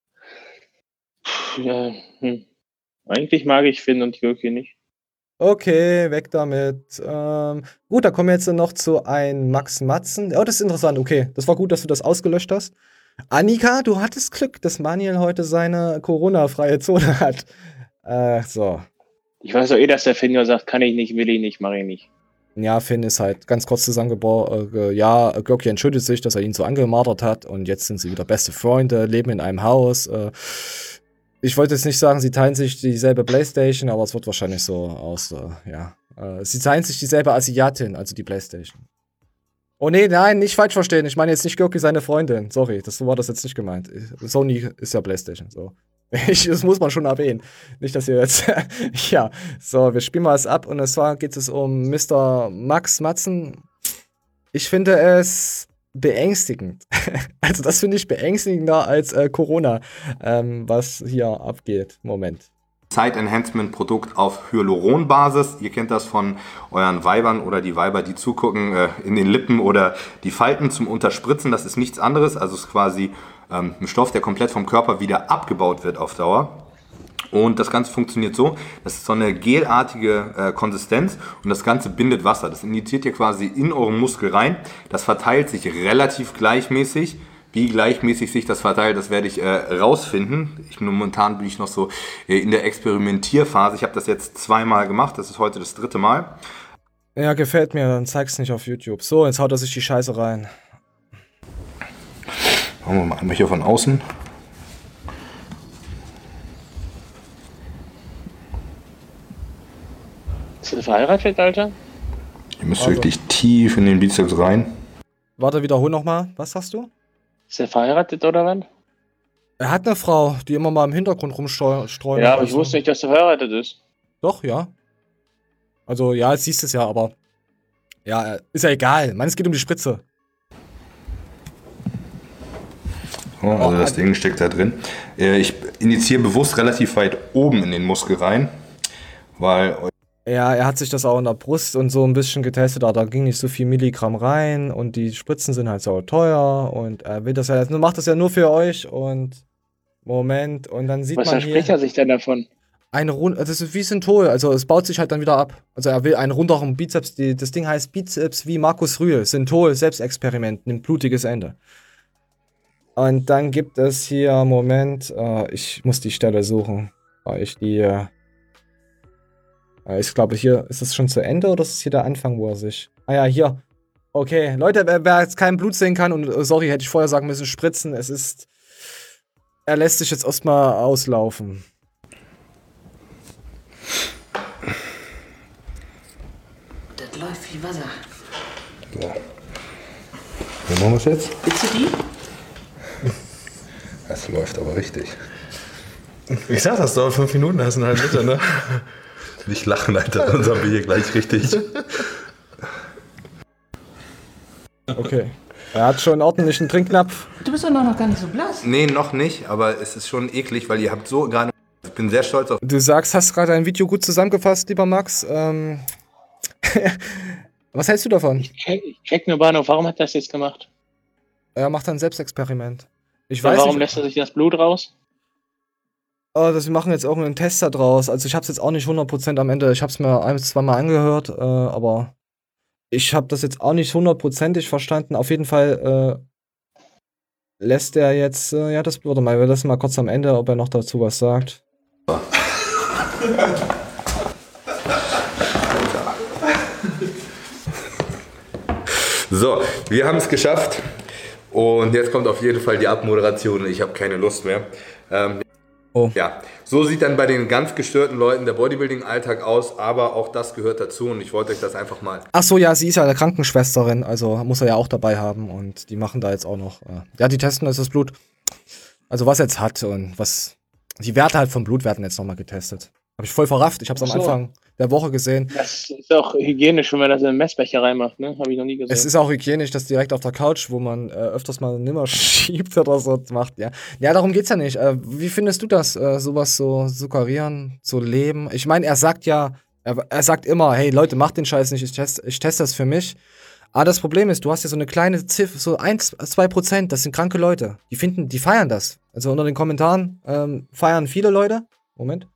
Ja, eigentlich mag ich Finn und Görki nicht. Okay, weg damit. Gut, da kommen wir jetzt noch zu ein Max Matzen. Oh, das ist interessant. Okay, das war gut, dass du das ausgelöscht hast. Annika, du hattest Glück, dass Manuel heute seine Corona-freie Zone hat. So. Ich weiß doch dass der Finn nur sagt, kann ich nicht, will ich nicht, mache ich nicht. Ja, Finn ist halt ganz kurz zusammengebaut. Ja, Görki entschuldigt sich, dass er ihn so angemartert hat und jetzt sind sie wieder beste Freunde, leben in einem Haus. Ich wollte jetzt nicht sagen, sie teilen sich dieselbe Playstation, aber es wird wahrscheinlich so aus, ja. Sie teilen sich dieselbe Asiatin, also die Playstation. Oh nee, nein, nicht falsch verstehen. Ich meine jetzt nicht Görki seine Freundin. Sorry, so war das jetzt nicht gemeint. Sony ist ja Playstation, so. Das muss man schon erwähnen. Nicht, dass ihr jetzt. Ja, so, wir spielen mal es ab und zwar geht es um Mr. Max Matzen. Ich finde es beängstigend. Also, das finde ich beängstigender als Corona, was hier abgeht. Moment. Zeit-Enhancement-Produkt auf Hyaluron-Basis. Ihr kennt das von euren Weibern oder die Weiber, die zugucken, in den Lippen oder die Falten zum Unterspritzen. Das ist nichts anderes. Also es ist quasi ein Stoff, der komplett vom Körper wieder abgebaut wird auf Dauer. Und das Ganze funktioniert so, das ist so eine gelartige Konsistenz und das Ganze bindet Wasser. Das injiziert ihr quasi in euren Muskel rein. Das verteilt sich relativ gleichmäßig. Wie gleichmäßig sich das verteilt, das werde ich rausfinden. Momentan bin ich noch so in der Experimentierphase. Ich habe das jetzt 2-mal gemacht, das ist heute das 3. Mal. Ja, gefällt mir, dann zeig's nicht auf YouTube. So, jetzt haut er sich die Scheiße rein. Machen wir mal einmal hier von außen. Ist du verheiratet, Alter? Ihr müsst wirklich tief in den Bizeps rein. Warte, wiederhol nochmal. Was sagst du? Ist er verheiratet oder was? Er hat eine Frau, die immer mal im Hintergrund rumstreuen. Ja, aber ich wusste nicht, dass er verheiratet ist. Doch, ja. Also, ja, jetzt siehst du es ja, aber... Ja, ist ja egal. Mann, es geht um die Spritze. Oh, also das Ding steckt da drin. Ich injiziere bewusst relativ weit oben in den Muskel rein, weil... Ja, er hat sich das auch in der Brust und so ein bisschen getestet, aber da ging nicht so viel Milligramm rein und die Spritzen sind halt so teuer und er will das ja, macht das ja nur für euch und Moment und dann sieht Was man hier verspricht er sich denn davon? das ist wie Synthol, also es baut sich halt dann wieder ab. Also er will einen runderen Bizeps, das Ding heißt Bizeps wie Markus Rühl, Synthol, Selbstexperiment, nimmt blutiges Ende. Und dann gibt es hier, Moment, ich muss die Stelle suchen, weil ich die... Ich glaube, hier ist es schon zu Ende oder ist es hier der Anfang, wo er sich... Ah ja, hier. Okay, Leute, wer jetzt kein Blut sehen kann, und sorry, hätte ich vorher sagen müssen, spritzen, es ist... Er lässt sich jetzt erstmal auslaufen. Das läuft wie Wasser. So. Wie machen wir es jetzt? Willst du die? Das läuft aber richtig. Ich sag, das dauert 5 Minuten, das ist ein halber Liter, ne? Nicht lachen, Alter, dann sind wir hier gleich richtig. Okay. Er hat schon einen ordentlichen Trinknapf. Du bist doch noch gar nicht so blass. Nee, noch nicht, aber es ist schon eklig, weil ihr habt so gerade... Ich bin sehr stolz auf... Du sagst, hast gerade ein Video gut zusammengefasst, lieber Max. Was hältst du davon? Ich check nur Bahnhof, warum hat er das jetzt gemacht? Er macht ein Selbstexperiment. Ich Ja, weiß warum nicht. lässt er sich das Blut raus? Wir machen jetzt auch einen Test da draus. Also ich hab's jetzt auch nicht 100% am Ende. Ich hab's mir 1-2 Mal angehört, aber ich habe das jetzt auch nicht 100%ig verstanden. Auf jeden Fall lässt er jetzt, ja, das würde mal, wir lassen mal kurz am Ende, ob er noch dazu was sagt. So, wir haben es geschafft. Und jetzt kommt auf jeden Fall die Abmoderation. Ich habe keine Lust mehr. Ja, so sieht dann bei den ganz gestörten Leuten der Bodybuilding-Alltag aus, aber auch das gehört dazu und ich wollte euch das einfach mal... Ach so, ja, sie ist ja eine Krankenschwesterin, also muss er ja auch dabei haben und die machen da jetzt auch noch, ja, die testen das Blut, also was er jetzt hat und was, die Werte halt vom Blut werden jetzt nochmal getestet. Habe ich voll verrafft, ich habe es am Anfang der Woche gesehen. Das ist auch hygienisch, wenn man das in einen Messbecher reinmacht, ne? Habe ich noch nie gesehen. Es ist auch hygienisch, das direkt auf der Couch, wo man öfters mal Nimmer schiebt oder so macht, ja. Ja, darum geht's ja nicht. Wie findest du das, sowas so suggerieren, so leben? Ich meine, er sagt ja, er sagt immer, hey Leute, macht den Scheiß nicht, ich teste das für mich. Aber das Problem ist, du hast ja so eine kleine Ziffer, so 1-2%, das sind kranke Leute. Die feiern das. Also unter den Kommentaren feiern viele Leute. Moment.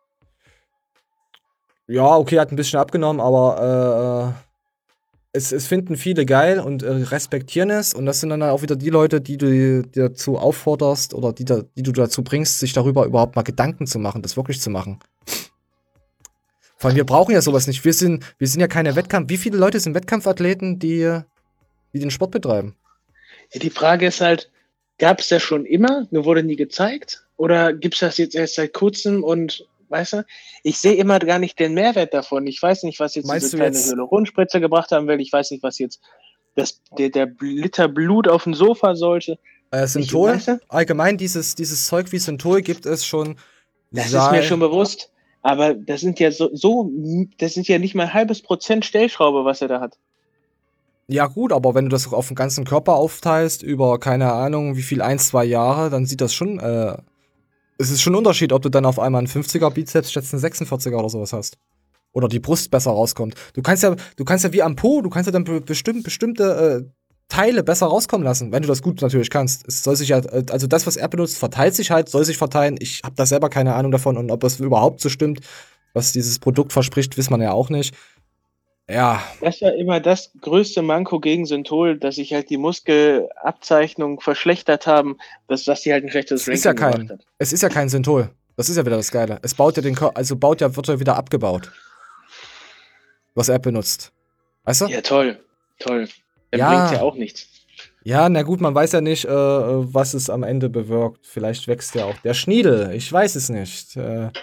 Ja, okay, hat ein bisschen abgenommen, aber es finden viele geil und respektieren es. Und das sind dann auch wieder die Leute, die du dazu aufforderst oder die du dazu bringst, sich darüber überhaupt mal Gedanken zu machen, das wirklich zu machen. Vor allem, wir brauchen ja sowas nicht. Wir sind ja keine Wettkampf. Wie viele Leute sind Wettkampfathleten, die den Sport betreiben? Ja, die Frage ist halt, gab es das schon immer, nur wurde nie gezeigt? Oder gibt es das jetzt erst seit kurzem und weißt du, ich sehe immer gar nicht den Mehrwert davon. Ich weiß nicht, was jetzt diese kleine Hyaluronspritze gebracht haben will. Ich weiß nicht, was jetzt der Liter Blut auf dem Sofa sollte. Synthol, weißt du? allgemein dieses Zeug wie Synthol gibt es schon. Das ist mir schon bewusst. Aber das sind ja das sind ja nicht mal 0,5% Stellschraube, was er da hat. Ja gut, aber wenn du das auf den ganzen Körper aufteilst, über, keine Ahnung, wie viel, 1-2 Jahre, dann sieht das schon, es ist schon ein Unterschied, ob du dann auf einmal einen 50er Bizeps statt einen 46er oder sowas hast. Oder die Brust besser rauskommt. Du kannst ja wie am Po, du kannst ja dann bestimmte Teile besser rauskommen lassen, wenn du das gut natürlich kannst. Es soll sich ja, also das, was er benutzt, verteilt sich halt, soll sich verteilen. Ich habe da selber keine Ahnung davon und ob es überhaupt so stimmt, was dieses Produkt verspricht, wissen man ja auch nicht. Ja. Das war immer das größte Manko gegen Synthol, dass sich halt die Muskelabzeichnungen verschlechtert haben, dass die halt ein schlechtes Ranking gemacht hat. Es ist ja kein Synthol. Das ist ja wieder das Geile. Es baut ja wird ja wieder abgebaut. Was er benutzt. Weißt du? Ja, toll. Dann Ja. bringt's ja auch nichts. Ja, na gut, man weiß ja nicht, was es am Ende bewirkt. Vielleicht wächst ja auch der Schniedel. Ich weiß es nicht.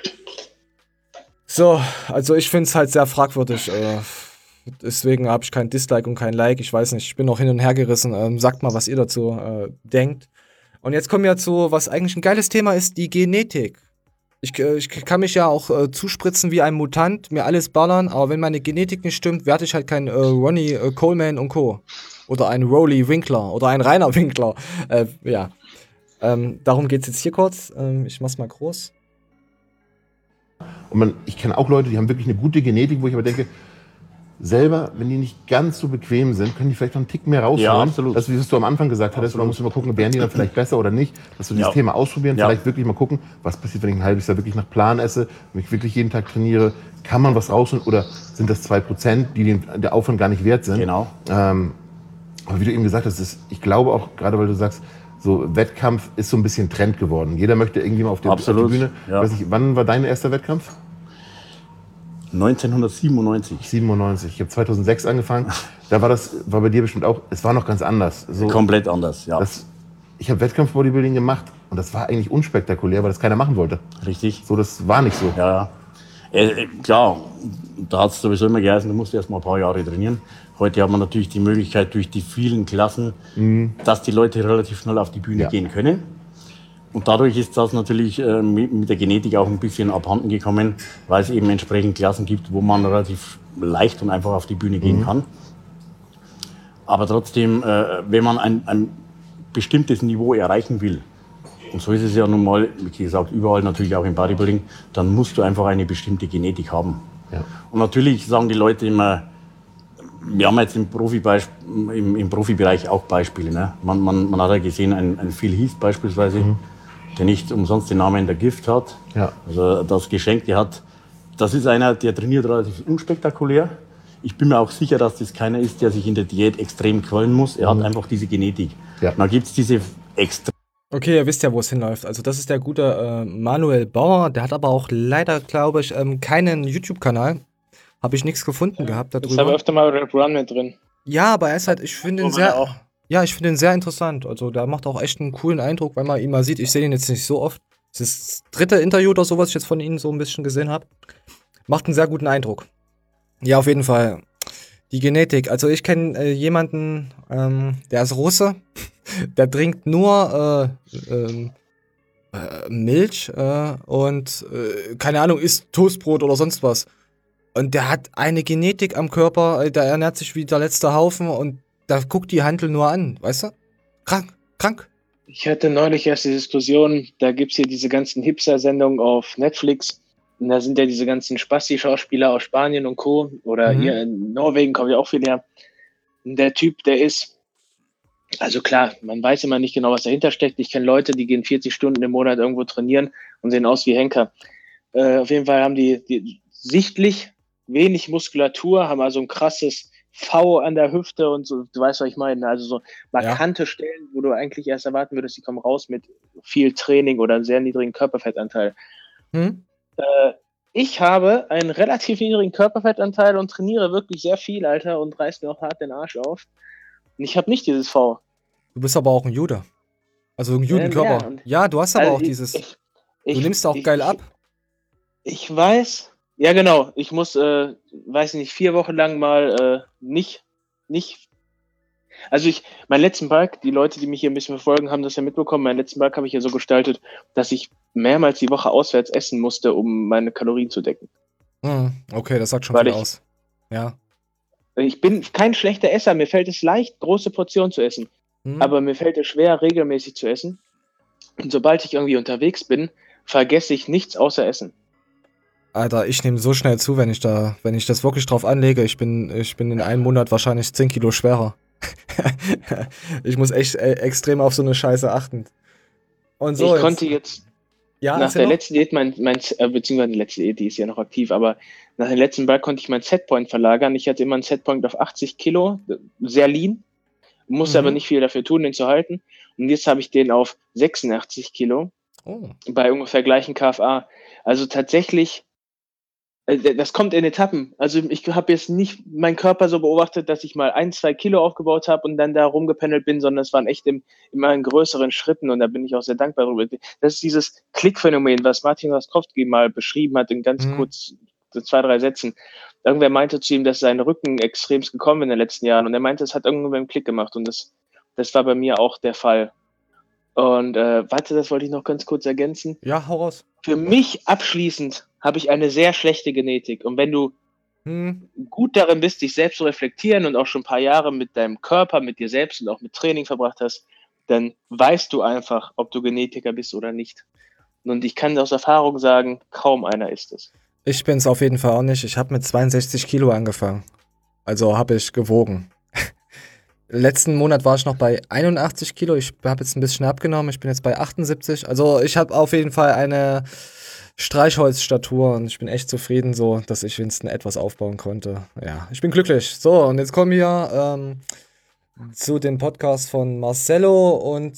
So, also ich finde es halt sehr fragwürdig. Deswegen habe ich kein Dislike und kein Like. Ich weiß nicht, ich bin noch hin und her gerissen. Sagt mal, was ihr dazu denkt. Und jetzt kommen wir zu, was eigentlich ein geiles Thema ist, die Genetik. Ich kann mich ja auch zuspritzen wie ein Mutant, mir alles ballern, aber wenn meine Genetik nicht stimmt, werde ich halt kein Ronnie Coleman und Co. Oder ein Rolly Winkler oder ein Rainer Winkler. Ja. Darum geht es jetzt hier kurz. Ich mach's mal groß. Und ich kenne auch Leute, die haben wirklich eine gute Genetik, wo ich aber denke, selber, wenn die nicht ganz so bequem sind, können die vielleicht noch einen Tick mehr rausholen. Ja, absolut. Das, wie du am Anfang gesagt hattest, man muss immer gucken, wären die dann vielleicht besser oder nicht. Dass du dieses Thema ausprobieren, vielleicht wirklich mal gucken, was passiert, wenn ich ein halbes Jahr wirklich nach Plan esse, wenn ich wirklich jeden Tag trainiere, kann man was rausholen oder sind das 2%, die der Aufwand gar nicht wert sind. Genau. Aber wie du eben gesagt hast, ich glaube auch, gerade weil du sagst, so Wettkampf ist so ein bisschen Trend geworden. Jeder möchte irgendwie mal auf die Bühne. Ja. Weiß nicht, wann war dein erster Wettkampf? 1997. 97. Ich habe 2006 angefangen. Da war bei dir bestimmt auch, es war noch ganz anders. So, komplett anders, ja. Ich habe Wettkampf-Bodybuilding gemacht und das war eigentlich unspektakulär, weil das keiner machen wollte. Richtig. So, das war nicht so. Ja. Klar, da hat es sowieso immer geheißen, du musst erst mal ein paar Jahre trainieren. Heute hat man natürlich die Möglichkeit durch die vielen Klassen, dass die Leute relativ schnell auf die Bühne gehen können. Und dadurch ist das natürlich mit der Genetik auch ein bisschen abhanden gekommen, weil es eben entsprechend Klassen gibt, wo man relativ leicht und einfach auf die Bühne gehen kann. Aber trotzdem, wenn man ein bestimmtes Niveau erreichen will, und so ist es ja nun mal, wie gesagt, überall natürlich auch im Bodybuilding, dann musst du einfach eine bestimmte Genetik haben. Ja. Und natürlich sagen die Leute immer, wir haben jetzt im Profibereich auch Beispiele. Ne? Man hat ja gesehen, ein Phil Heath beispielsweise, der nicht umsonst den Namen der Gift hat. Ja. Also das Geschenk, das ist einer, der trainiert relativ unspektakulär. Ich bin mir auch sicher, dass das keiner ist, der sich in der Diät extrem quälen muss. Er hat einfach diese Genetik. Ja. Dann gibt es diese extrem. Okay, ihr wisst ja, wo es hinläuft. Also das ist der gute Manuel Bauer. Der hat aber auch leider, glaube ich, keinen YouTube-Kanal. Habe ich nichts gefunden gehabt darüber. Ich habe öfter mal Rap Run mit drin. Ja, aber er ist halt, ich finde ihn sehr, ich finde ihn sehr interessant. Also der macht auch echt einen coolen Eindruck, wenn man ihn mal sieht. Ich sehe ihn jetzt nicht so oft. Das ist das dritte Interview oder so, was ich jetzt von ihm so ein bisschen gesehen habe. Macht einen sehr guten Eindruck. Ja, auf jeden Fall. Die Genetik. Also ich kenne jemanden, der ist Russe. Der trinkt nur Milch und keine Ahnung, isst Toastbrot oder sonst was. Und der hat eine Genetik am Körper, der ernährt sich wie der letzte Haufen und da guckt die Hantel nur an, weißt du? Krank. Ich hatte neulich erst die Diskussion, da gibt's hier diese ganzen Hipster-Sendungen auf Netflix. Und da sind ja diese ganzen Spasti-Schauspieler aus Spanien und Co. Oder hier in Norwegen kommen ja auch viele her. Und der Typ, der ist, also klar, man weiß immer nicht genau, was dahinter steckt. Ich kenne Leute, die gehen 40 Stunden im Monat irgendwo trainieren und sehen aus wie Henker. Auf jeden Fall haben die sichtlich wenig Muskulatur, haben also ein krasses V an der Hüfte und so, du weißt, was ich meine. Also so markante Stellen, wo du eigentlich erst erwarten würdest, die kommen raus mit viel Training oder einem sehr niedrigen Körperfettanteil. Ich habe einen relativ niedrigen Körperfettanteil und trainiere wirklich sehr viel, Alter, und reiß mir auch hart den Arsch auf. Und ich habe nicht dieses V. Du bist aber auch ein Jude. Also ein Judenkörper. Ja, du hast aber auch dieses. Du nimmst auch geil ab. Ich weiß. Ja, genau. Ich muss, weiß nicht, 4 Wochen lang mal nicht. Also meinen letzten Bulk, die Leute, die mich hier ein bisschen verfolgen, haben das ja mitbekommen. Meinen letzten Bulk habe ich ja so gestaltet, dass ich mehrmals die Woche auswärts essen musste, um meine Kalorien zu decken. Okay, das sagt schon viel aus. Ja. Ich bin kein schlechter Esser. Mir fällt es leicht, große Portionen zu essen. Aber mir fällt es schwer, regelmäßig zu essen. Und sobald ich irgendwie unterwegs bin, vergesse ich nichts außer Essen. Alter, ich nehme so schnell zu, wenn ich das wirklich drauf anlege. Ich bin in einem Monat wahrscheinlich 10 Kilo schwerer. Ich muss echt extrem auf so eine Scheiße achten. Und so ich konnte jetzt Ja, nach der letzten Diät, beziehungsweise die letzte Diät, die ist ja noch aktiv, aber nach dem letzten Ball konnte ich mein Setpoint verlagern. Ich hatte immer ein Setpoint auf 80 Kilo, sehr lean, musste aber nicht viel dafür tun, den zu halten. Und jetzt habe ich den auf 86 Kilo bei ungefähr gleichen KFA. Also tatsächlich, das kommt in Etappen. Also ich habe jetzt nicht meinen Körper so beobachtet, dass ich mal 1-2 Kilo aufgebaut habe und dann da rumgependelt bin, sondern es waren echt immer in größeren Schritten und da bin ich auch sehr dankbar darüber. Das ist dieses Klickphänomen, was Martin Raskowski mal beschrieben hat in ganz kurz 2-3 Sätzen. Irgendwer meinte zu ihm, dass sein Rücken extremst gekommen in den letzten Jahren und er meinte, es hat irgendwann einen Klick gemacht und das war bei mir auch der Fall. Und warte, das wollte ich noch ganz kurz ergänzen. Ja, hau raus. Für mich abschließend habe ich eine sehr schlechte Genetik. Und wenn du gut darin bist, dich selbst zu reflektieren und auch schon ein paar Jahre mit deinem Körper, mit dir selbst und auch mit Training verbracht hast, dann weißt du einfach, ob du Genetiker bist oder nicht. Und ich kann aus Erfahrung sagen, kaum einer ist es. Ich bin es auf jeden Fall auch nicht. Ich habe mit 62 Kilo angefangen. Also habe ich gewogen. Letzten Monat war ich noch bei 81 Kilo. Ich habe jetzt ein bisschen abgenommen. Ich bin jetzt bei 78. Also ich habe auf jeden Fall eine Streichholzstatur und ich bin echt zufrieden, so, dass ich wenigstens etwas aufbauen konnte. Ja, ich bin glücklich. So, und jetzt kommen wir zu dem Podcast von Marcello und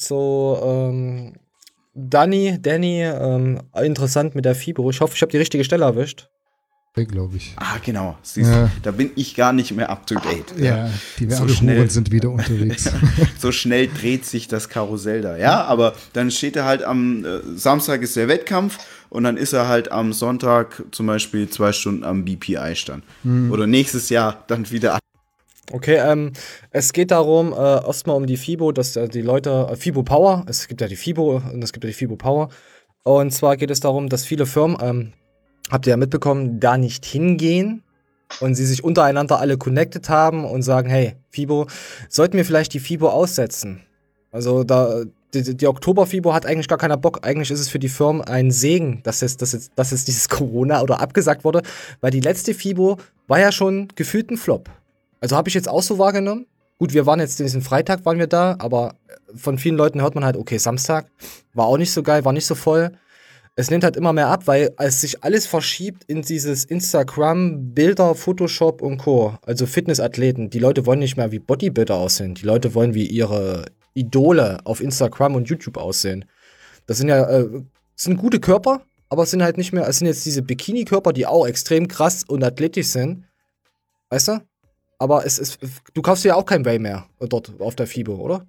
zu Danny. Interessant mit der Fibro. Ich hoffe, ich habe die richtige Stelle erwischt. Glaube ich. Ah, genau. Siehst du, da bin ich gar nicht mehr up to date. Ja, die Werbehuren sind wieder unterwegs. So schnell dreht sich das Karussell da. Ja, aber dann steht er halt am Samstag ist der Wettkampf und dann ist er halt am Sonntag zum Beispiel 2 Stunden am BPI-Stand. Oder nächstes Jahr dann wieder. Okay, es geht darum, erstmal um die FIBO, dass die Leute, FIBO Power, es gibt ja die FIBO und es gibt ja die FIBO Power. Und zwar geht es darum, dass viele Firmen, habt ihr ja mitbekommen, da nicht hingehen und sie sich untereinander alle connected haben und sagen, hey, FIBO, sollten wir vielleicht die FIBO aussetzen? Also die Oktober-FIBO hat eigentlich gar keiner Bock. Eigentlich ist es für die Firmen ein Segen, dass jetzt dieses Corona oder abgesagt wurde, weil die letzte FIBO war ja schon gefühlt ein Flop. Also habe ich jetzt auch so wahrgenommen. Gut, wir waren jetzt diesen Freitag waren wir da, aber von vielen Leuten hört man halt, okay, Samstag war auch nicht so geil, war nicht so voll. Es nimmt halt immer mehr ab, weil es sich alles verschiebt in dieses Instagram, Bilder, Photoshop und Co. Also Fitnessathleten. Die Leute wollen nicht mehr wie Bodybuilder aussehen. Die Leute wollen wie ihre Idole auf Instagram und YouTube aussehen. Das sind ja sind gute Körper, aber es sind halt nicht mehr, es sind jetzt diese Bikini-Körper, die auch extrem krass und athletisch sind. Weißt du? Aber du kaufst dir ja auch kein Whey mehr dort auf der FIBO, oder?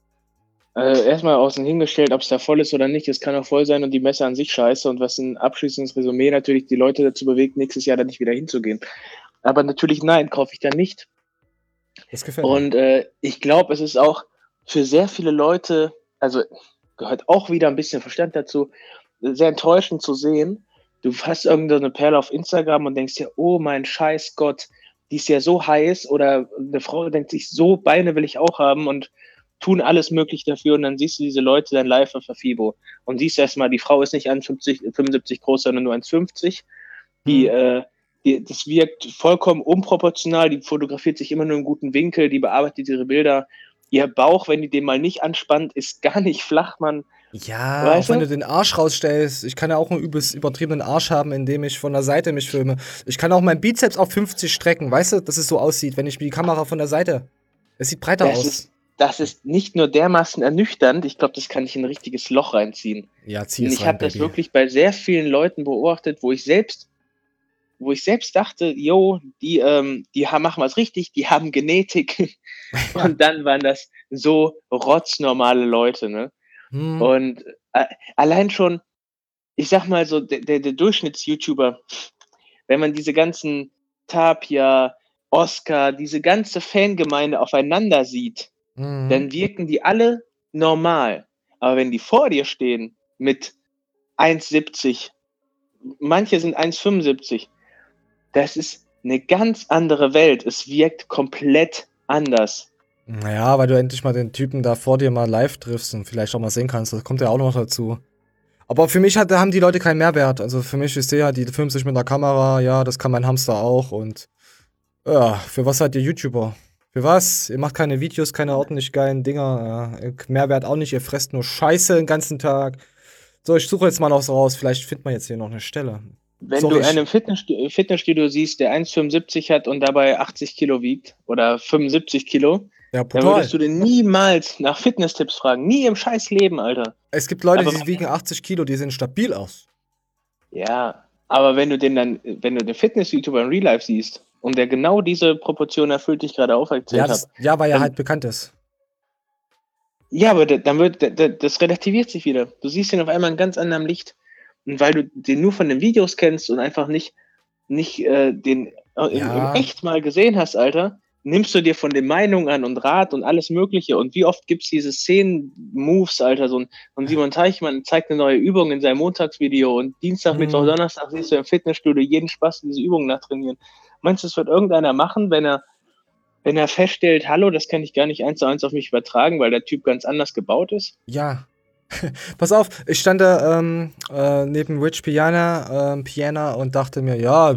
Erstmal außen hingestellt, ob es da voll ist oder nicht. Es kann auch voll sein und die Messe an sich scheiße. Und was ein abschließendes Resümee natürlich die Leute dazu bewegt, nächstes Jahr da nicht wieder hinzugehen. Aber natürlich, nein, kaufe ich da nicht. Das gefällt mir. Und ich glaube, es ist auch für sehr viele Leute, also gehört auch wieder ein bisschen Verstand dazu, sehr enttäuschend zu sehen. Du hast irgendeine Perle auf Instagram und denkst dir, oh mein scheiß Gott, die ist ja so heiß. Oder eine Frau denkt sich, so Beine will ich auch haben und tun alles möglich dafür und dann siehst du diese Leute dann live auf der FIBO und siehst erstmal, die Frau ist nicht 1,75 groß, sondern nur 1,50. Das wirkt vollkommen unproportional, die fotografiert sich immer nur im guten Winkel, die bearbeitet ihre Bilder. Ihr Bauch, wenn die den mal nicht anspannt, ist gar nicht flach, man. Ja, auch wenn du den Arsch rausstellst. Ich kann ja auch einen übelst übertriebenen Arsch haben, indem ich von der Seite mich filme. Ich kann auch meinen Bizeps auf 50 strecken, weißt du, dass es so aussieht, wenn ich mir die Kamera von der Seite. Es sieht breiter aus. Das ist nicht nur dermaßen ernüchternd, ich glaube, das kann ich in ein richtiges Loch reinziehen. Ja, zieh es rein, ich habe das wirklich bei sehr vielen Leuten beobachtet, wo ich selbst dachte, jo, die machen was richtig, die haben Genetik. Ja. Und dann waren das so rotznormale Leute, ne? Und allein schon, ich sag mal so, der Durchschnitts-YouTuber, wenn man diese ganzen Tapia, Oscar, diese ganze Fangemeinde aufeinander sieht, dann wirken die alle normal. Aber wenn die vor dir stehen mit 1,70, manche sind 1,75, das ist eine ganz andere Welt. Es wirkt komplett anders. Naja, weil du endlich mal den Typen da vor dir mal live triffst und vielleicht auch mal sehen kannst. Das kommt ja auch noch dazu. Aber für mich haben die Leute keinen Mehrwert. Also für mich ist der, die filmt sich mit der Kamera, ja, das kann mein Hamster auch. Und ja, für was seid ihr YouTuber? Für was? Ihr macht keine Videos, keine ordentlich geilen Dinger. Ja. Mehrwert auch nicht, ihr fresst nur Scheiße den ganzen Tag. So, ich suche jetzt mal noch so raus. Vielleicht findet man jetzt hier noch eine Stelle. Wenn du einen Fitnessstudio siehst, der 1,75 hat und dabei 80 Kilo wiegt oder 75 Kilo, ja, dann würdest du den niemals nach Fitnesstipps fragen. Nie im scheiß Leben, Alter. Es gibt Leute, die wiegen 80 Kilo, die sehen stabil aus. Ja, aber wenn du den Fitness-YouTuber in Real Life siehst und der genau diese Proportion erfüllt, die ich gerade aufgezählt habe. Ja, weil er halt bekannt ist. Ja, aber das relativiert sich wieder. Du siehst ihn auf einmal in ganz anderem Licht. Und weil du den nur von den Videos kennst und einfach nicht den in echt mal gesehen hast, Alter, nimmst du dir von den Meinungen an und Rat und alles Mögliche. Und wie oft gibt's diese Szenen-Moves, Alter, so ein Simon Teichmann zeigt eine neue Übung in seinem Montagsvideo und Dienstag, Mittwoch, Donnerstag siehst du im Fitnessstudio jeden Spaß diese Übungen nachtrainieren. Meinst du, das wird irgendeiner machen, wenn er feststellt, hallo, das kann ich gar nicht 1:1 auf mich übertragen, weil der Typ ganz anders gebaut ist? Ja. Pass auf, ich stand da neben Rich Piana und dachte mir, ja,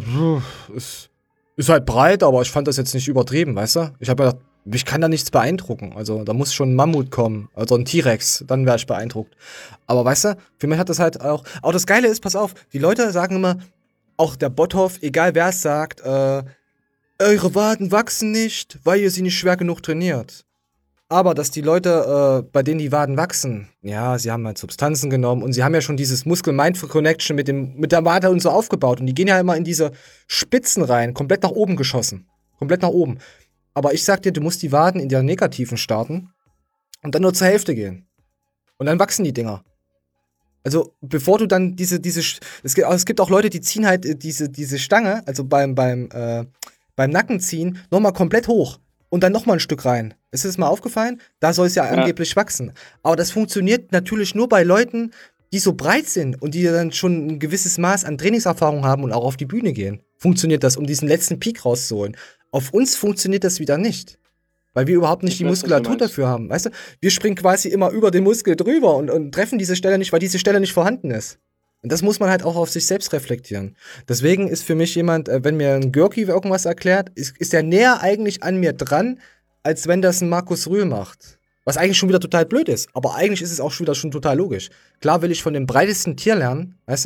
ist halt breit, aber ich fand das jetzt nicht übertrieben, weißt du? Ich habe gedacht, mich kann da nichts beeindrucken. Also da muss schon ein Mammut kommen, also ein T-Rex, dann wäre ich beeindruckt. Aber weißt du, für mich hat das halt auch das Geile ist, pass auf, die Leute sagen immer, auch der Bothoff, egal wer es sagt, eure Waden wachsen nicht, weil ihr sie nicht schwer genug trainiert. Aber dass die Leute, bei denen die Waden wachsen, ja, sie haben halt Substanzen genommen und sie haben ja schon dieses Muskel-Mind-Connection mit der Wade und so aufgebaut. Und die gehen ja immer in diese Spitzen rein, komplett nach oben geschossen. Komplett nach oben. Aber ich sag dir, du musst die Waden in der Negativen starten und dann nur zur Hälfte gehen. Und dann wachsen die Dinger. Also, bevor du dann es gibt auch Leute, die ziehen halt diese Stange, also beim Nackenziehen, nochmal komplett hoch. Und dann nochmal ein Stück rein. Ist es mal aufgefallen? Da soll es ja angeblich wachsen. Aber das funktioniert natürlich nur bei Leuten, die so breit sind und die dann schon ein gewisses Maß an Trainingserfahrung haben und auch auf die Bühne gehen. Funktioniert das, um diesen letzten Peak rauszuholen. Auf uns funktioniert das wieder nicht. Weil wir überhaupt nicht die Muskulatur dafür haben. Weißt du? Wir springen quasi immer über den Muskel drüber und treffen diese Stelle nicht, weil diese Stelle nicht vorhanden ist. Und das muss man halt auch auf sich selbst reflektieren. Deswegen ist für mich jemand, wenn mir ein Görki irgendwas erklärt, ist der näher eigentlich an mir dran, als wenn das ein Markus Rühl macht. Was eigentlich schon wieder total blöd ist. Aber eigentlich ist es auch schon total logisch. Klar will ich von dem breitesten Tier lernen, weißt du?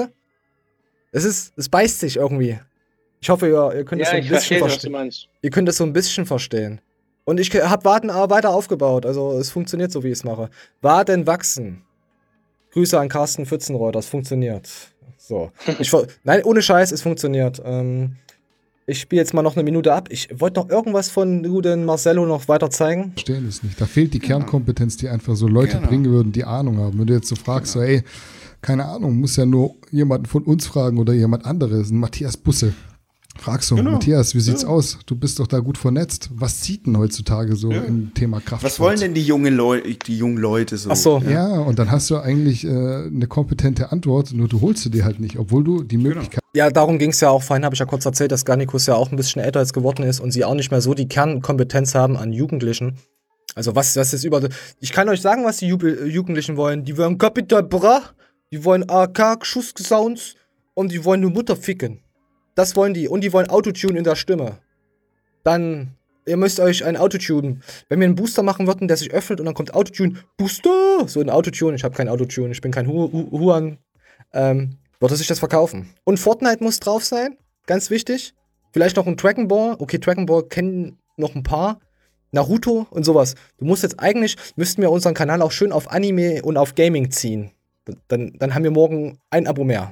Es beißt sich irgendwie. Ich hoffe, ihr könnt das so ein bisschen verstehen. Ihr könnt das so ein bisschen verstehen. Und ich habe Waden weiter aufgebaut. Also es funktioniert so, wie ich es mache. Waden wachsen. Grüße an Carsten Pfützenrohr, das funktioniert. So. Nein, ohne Scheiß, es funktioniert. Ich spiele jetzt mal noch eine Minute ab. Ich wollte noch irgendwas von guten Marcello noch weiter zeigen. Ich verstehe es nicht. Da fehlt die Kernkompetenz, die einfach so Leute bringen würden, die Ahnung haben. Wenn du jetzt so fragst, so, ey, keine Ahnung, muss ja nur jemanden von uns fragen oder jemand anderes, ein Matthias Busse. Fragst du, Matthias, wie sieht's aus? Du bist doch da gut vernetzt. Was zieht denn heutzutage so im Thema Kraftsport? Was wollen denn die jungen Leute so? Ach so. Ja, und dann hast du eigentlich eine kompetente Antwort, nur du holst sie dir halt nicht, obwohl du die Möglichkeit... Ja, darum ging's ja auch. Vorhin habe ich ja kurz erzählt, dass Garnicus ja auch ein bisschen älter als geworden ist und sie auch nicht mehr so die Kernkompetenz haben an Jugendlichen. Also was ist ich kann euch sagen, was die Jugendlichen wollen. Die wollen Capital Bra, die wollen AK-Schusssounds und die wollen nur Mutter ficken. Das wollen die. Und die wollen Autotune in der Stimme. Dann, ihr müsst euch ein Autotune. Wenn wir einen Booster machen würden, der sich öffnet und dann kommt Autotune, Booster! So ein Autotune. Ich habe kein Autotune, ich bin kein Huan. Würde sich das verkaufen. Und Fortnite muss drauf sein. Ganz wichtig. Vielleicht noch ein Dragon Ball. Okay, Dragon Ball kennen noch ein paar. Naruto und sowas. Müssten wir unseren Kanal auch schön auf Anime und auf Gaming ziehen. Dann haben wir morgen ein Abo mehr.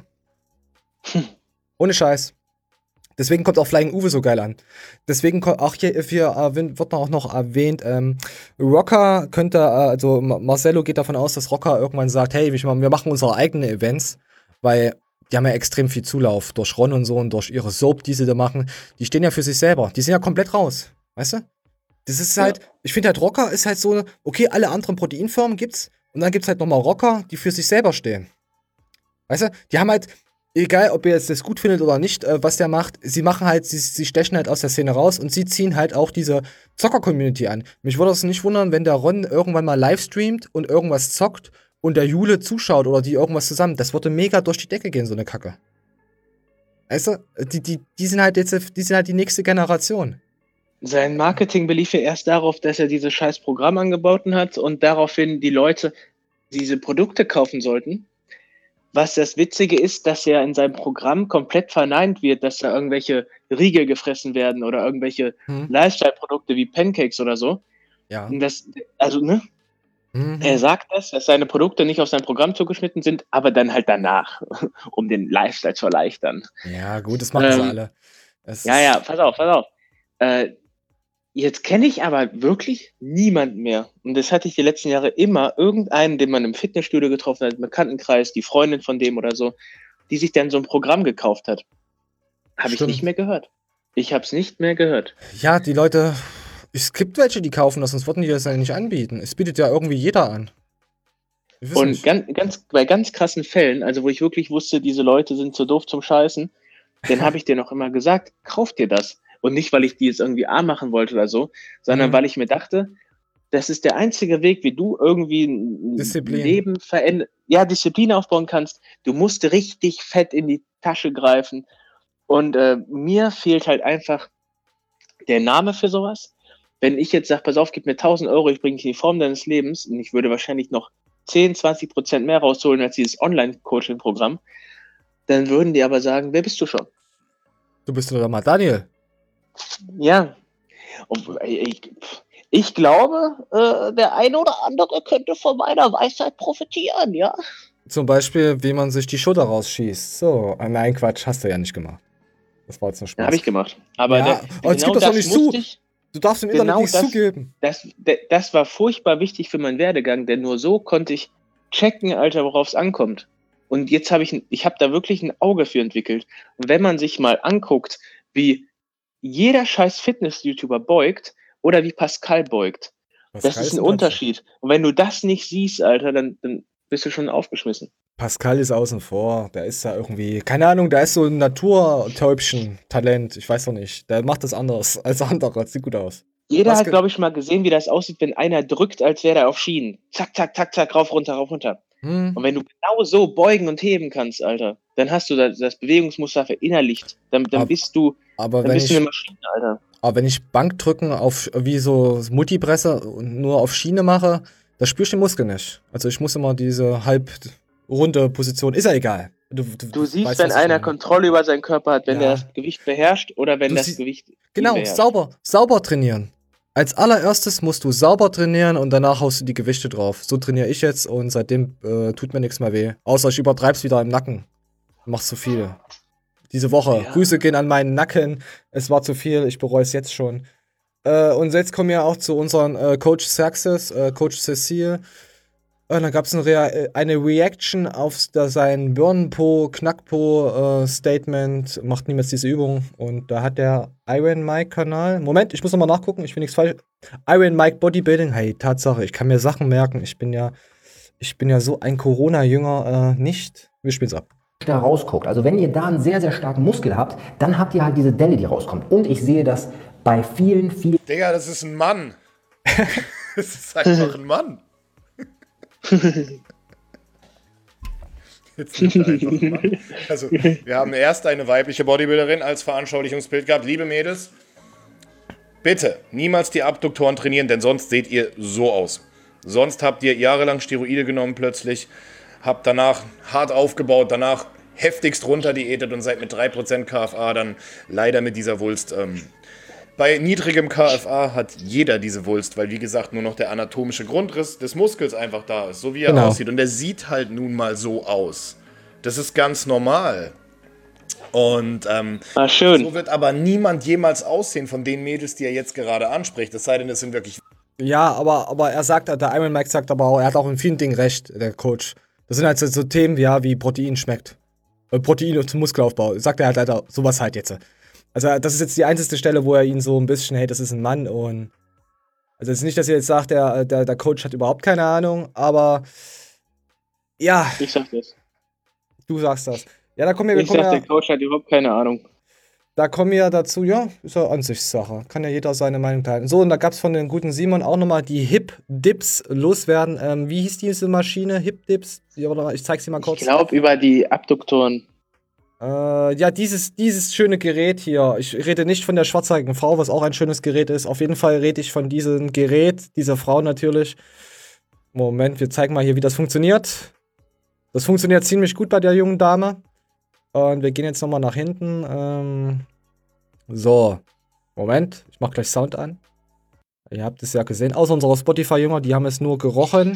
Ohne Scheiß. Deswegen kommt auch Flying Uwe so geil an. Deswegen kommt auch hier wird auch noch erwähnt, Rocker könnte, also Marcello geht davon aus, dass Rocker irgendwann sagt, hey, wir machen unsere eigenen Events, weil die haben ja extrem viel Zulauf durch Ron und so und durch ihre Soap, die sie da machen. Die stehen ja für sich selber. Die sind ja komplett raus. Weißt du? Das ist halt, ich finde halt, Rocker ist halt so, okay, alle anderen Proteinfirmen gibt's und dann gibt's halt nochmal Rocker, die für sich selber stehen. Weißt du? Die haben halt, egal, ob ihr jetzt das gut findet oder nicht, was der macht, sie stechen halt aus der Szene raus und sie ziehen halt auch diese Zocker-Community an. Mich würde es nicht wundern, wenn der Ron irgendwann mal live streamt und irgendwas zockt und der Jule zuschaut oder die irgendwas zusammen. Das würde mega durch die Decke gehen, so eine Kacke. Weißt du? Die sind halt die nächste Generation. Sein Marketing belief ja erst darauf, dass er dieses scheiß Programm angeboten hat und daraufhin die Leute diese Produkte kaufen sollten. was das Witzige ist, dass ja in seinem Programm komplett verneint wird, dass da irgendwelche Riegel gefressen werden oder irgendwelche Lifestyle-Produkte wie Pancakes oder so. Ja. Und das, also, ne? Er sagt das, dass seine Produkte nicht auf sein Programm zugeschnitten sind, aber dann halt danach, um den Lifestyle zu erleichtern. Ja, gut, das machen sie alle. Ja, pass auf. Jetzt kenne ich aber wirklich niemanden mehr. Und das hatte ich die letzten Jahre immer. Irgendeinen, den man im Fitnessstudio getroffen hat, im Bekanntenkreis, die Freundin von dem oder so, die sich dann so ein Programm gekauft hat. Habe ich nicht mehr gehört. Ich habe es nicht mehr gehört. Ja, die Leute, es gibt welche, die kaufen das, sonst würden die das ja nicht anbieten. Es bietet ja irgendwie jeder an. Und bei ganz krassen Fällen, also wo ich wirklich wusste, diese Leute sind zu doof zum Scheißen, dann habe ich dir noch immer gesagt, kauf dir das. Und nicht, weil ich die jetzt irgendwie arm machen wollte oder so, sondern weil ich mir dachte, das ist der einzige Weg, wie du irgendwie ein Leben Disziplin aufbauen kannst. Du musst richtig fett in die Tasche greifen. Und mir fehlt halt einfach der Name für sowas. Wenn ich jetzt sage, pass auf, gib mir 1.000 Euro, ich bringe dich in die Form deines Lebens, und ich würde wahrscheinlich noch 10-20% mehr rausholen als dieses Online-Coaching-Programm, dann würden die aber sagen, wer bist du schon? Du bist doch mal Daniel. Ja, ich glaube, der eine oder andere könnte von meiner Weisheit profitieren, ja. Zum Beispiel, wie man sich die Schulter rausschießt. So, nein, Quatsch, hast du ja nicht gemacht. Das war jetzt nur Spaß. Ja, habe ich gemacht. Aber ja, jetzt gib das doch nicht zu. Du darfst im Internet nichts zugeben. Das war furchtbar wichtig für meinen Werdegang, denn nur so konnte ich checken, Alter, worauf es ankommt. Und jetzt habe ich habe da wirklich ein Auge für entwickelt. Und wenn man sich mal anguckt, wie jeder scheiß Fitness-YouTuber beugt oder wie Pascal beugt, das ist ein Unterschied. Und wenn du das nicht siehst, Alter, dann bist du schon aufgeschmissen. Pascal ist außen vor. Der ist ja irgendwie, keine Ahnung, der ist so ein Naturtäubchen-Talent. Ich weiß doch nicht. Der macht das anders als andere. Das sieht gut aus. Jeder hat, glaube ich, schon mal gesehen, wie das aussieht, wenn einer drückt, als wäre er auf Schienen. Zack, zack, zack, zack, rauf, runter, rauf, runter. Und wenn du genau so beugen und heben kannst, Alter, dann hast du das Bewegungsmuster verinnerlicht. Dann bist du eine Maschine, Alter. Aber wenn ich Bankdrücken auf wie so Multipresse nur auf Schiene mache, da spürst du den Muskel nicht. Also ich muss immer diese halbrunde Position, ist ja egal. Du siehst, wenn einer Kontrolle über seinen Körper hat, wenn der das Gewicht beherrscht oder wenn das Gewicht genau, sauber trainieren. Als allererstes musst du sauber trainieren und danach haust du die Gewichte drauf. So trainiere ich jetzt und seitdem tut mir nichts mehr weh. Außer ich übertreib's wieder im Nacken. Machst zu viel. Diese Woche. Ja. Grüße gehen an meinen Nacken. Es war zu viel, ich bereue es jetzt schon. Und jetzt kommen wir auch zu unseren Coach Success, Coach Cecile. Dann gab es eine Reaction auf sein Birnenpo-Knackpo-Statement. Macht niemals diese Übung. Und da hat der Iron Mike-Kanal. Moment, ich muss nochmal nachgucken, ich will nichts falsch. Iron Mike Bodybuilding. Hey, Tatsache, ich kann mir Sachen merken. Ich bin ja so ein Corona-Jünger nicht. Wir spielen's ab. Da rausguckt. Also wenn ihr da einen sehr, sehr starken Muskel habt, dann habt ihr halt diese Delle, die rauskommt. Und ich sehe das bei vielen. Digga, das ist ein Mann. Das ist einfach ein Mann. Jetzt sind wir einfach ein Mann. Also, wir haben erst eine weibliche Bodybuilderin als Veranschaulichungsbild gehabt. Liebe Mädels, bitte niemals die Abduktoren trainieren, denn sonst seht ihr so aus. Sonst habt ihr jahrelang Steroide genommen plötzlich, habt danach hart aufgebaut, danach heftigst runterdiätet und seid mit 3% KFA dann leider mit dieser Wulst. Bei niedrigem KFA hat jeder diese Wulst, weil wie gesagt nur noch der anatomische Grundriss des Muskels einfach da ist, so wie er aussieht. Und der sieht halt nun mal so aus. Das ist ganz normal. Und so wird aber niemand jemals aussehen von den Mädels, die er jetzt gerade anspricht. Es sei denn, es sind wirklich... Ja, aber er sagt, der Iron Mike sagt aber auch, er hat auch in vielen Dingen recht, der Coach. Das sind halt so Themen wie Protein schmeckt. Protein zum Muskelaufbau. Sagt er halt leider sowas halt jetzt. Also das ist jetzt die einzige Stelle, wo er ihn so ein bisschen, hey, das ist ein Mann und... Also es ist nicht, dass ihr jetzt sagt, der Coach hat überhaupt keine Ahnung, aber... Ja. Ich sag das. Du sagst das. Ja, da kommen wir... Ich sag, der Coach hat überhaupt keine Ahnung. Da kommen wir dazu, ja, ist ja Ansichtssache. Kann ja jeder seine Meinung teilen. So, und da gab es von dem guten Simon auch nochmal die Hip-Dips loswerden. Wie hieß diese Maschine? Hip-Dips? Ich zeig's dir mal kurz. Ich glaube, über die Abduktoren. Ja, dieses schöne Gerät hier. Ich rede nicht von der schwarzhaarigen Frau, was auch ein schönes Gerät ist. Auf jeden Fall rede ich von diesem Gerät, dieser Frau natürlich. Moment, wir zeigen mal hier, wie das funktioniert. Das funktioniert ziemlich gut bei der jungen Dame. Und wir gehen jetzt nochmal nach hinten. So. Moment, ich mach gleich Sound an. Ihr habt es ja gesehen. Außer unsere Spotify-Jünger, die haben es nur gerochen.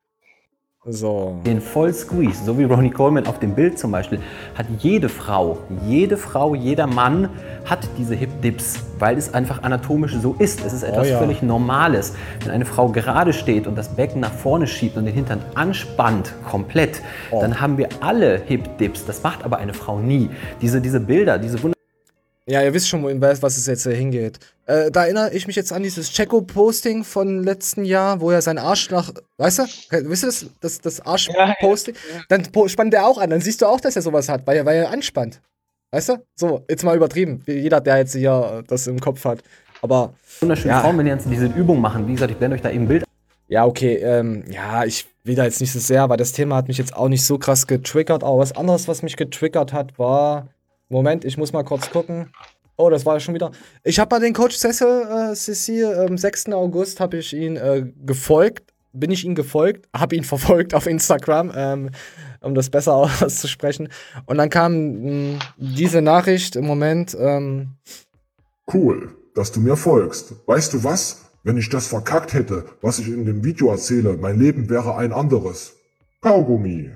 So. Den Voll Squeeze, so wie Ronnie Coleman auf dem Bild zum Beispiel, hat jede Frau, jeder Mann hat diese Hip-Dips, weil es einfach anatomisch so ist. Es ist etwas völlig Normales. Wenn eine Frau gerade steht und das Becken nach vorne schiebt und den Hintern anspannt, komplett, dann haben wir alle Hip-Dips. Das macht aber eine Frau nie. Diese Bilder, diese wunderbaren. Ja, ihr wisst schon, was es jetzt hingeht. Da erinnere ich mich jetzt an dieses Checo-Posting von letzten Jahr, wo er seinen Arsch nach, weißt du, wisst ihr das Arsch-Posting? Ja. Dann spannt er auch an, dann siehst du auch, dass er sowas hat, weil er anspannt. Weißt du? So, jetzt mal übertrieben. Jeder, der jetzt hier das im Kopf hat. Aber wunderschöne Frauen, wenn die diese Übung machen. Wie gesagt, ich blende euch da eben ein Bild. Ja, okay, ich will da jetzt nicht so sehr, weil das Thema hat mich jetzt auch nicht so krass getriggert. Aber was anderes, was mich getriggert hat, war... Moment, ich muss mal kurz gucken. Oh, das war ja schon wieder. Ich habe mal den Coach Cecil Sissi am 6. August habe ich ihn gefolgt. Bin ich ihm gefolgt, habe ihn verfolgt auf Instagram, um das besser auszusprechen. Und dann kam diese Nachricht im Moment. Cool, dass du mir folgst. Weißt du was? Wenn ich das verkackt hätte, was ich in dem Video erzähle, mein Leben wäre ein anderes. Kaugummi.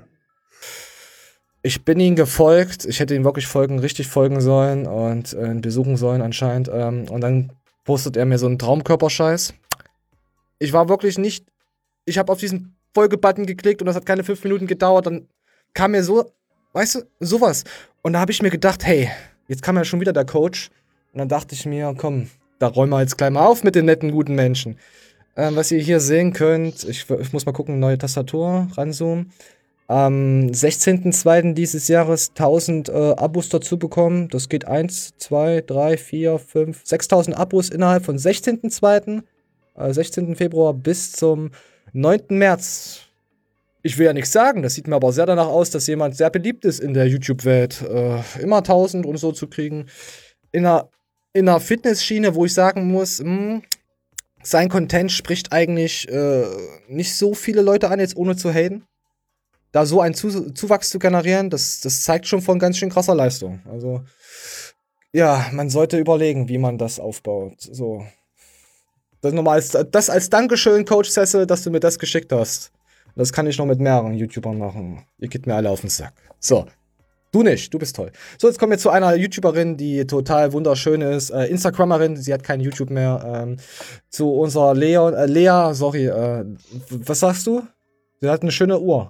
Ich bin ihm gefolgt. Ich hätte ihm wirklich richtig folgen sollen und ihn besuchen sollen anscheinend. Und dann postet er mir so einen Traumkörperscheiß. Ich war wirklich nicht... Ich habe auf diesen Folge-Button geklickt und das hat keine 5 Minuten gedauert. Dann kam mir so, weißt du, sowas. Und da habe ich mir gedacht, hey, jetzt kam ja schon wieder der Coach. Und dann dachte ich mir, komm, da räumen wir jetzt gleich mal auf mit den netten, guten Menschen. Was ihr hier sehen könnt, ich muss mal gucken, neue Tastatur, ranzoomen. Am 16.02. dieses Jahres 1000 Abos dazu bekommen. Das geht 1, 2, 3, 4, 5, 6000 Abos innerhalb von 16.02. 16. Februar bis zum 9. März. Ich will ja nichts sagen, das sieht mir aber sehr danach aus, dass jemand sehr beliebt ist in der YouTube-Welt. Immer 1000 und so zu kriegen. In einer Fitnessschiene, wo ich sagen muss, sein Content spricht eigentlich nicht so viele Leute an, jetzt ohne zu haten. Da so einen Zuwachs zu generieren, das zeigt schon von ganz schön krasser Leistung. Also, ja, man sollte überlegen, wie man das aufbaut. So. Das nochmal als Dankeschön, Coach Cecil, dass du mir das geschickt hast. Das kann ich noch mit mehreren YouTubern machen. Ihr geht mir alle auf den Sack. So. Du nicht, du bist toll. So, jetzt kommen wir zu einer YouTuberin, die total wunderschön ist. Instagrammerin, sie hat kein YouTube mehr. Zu unserer Lea, was sagst du? Sie hat eine schöne Uhr.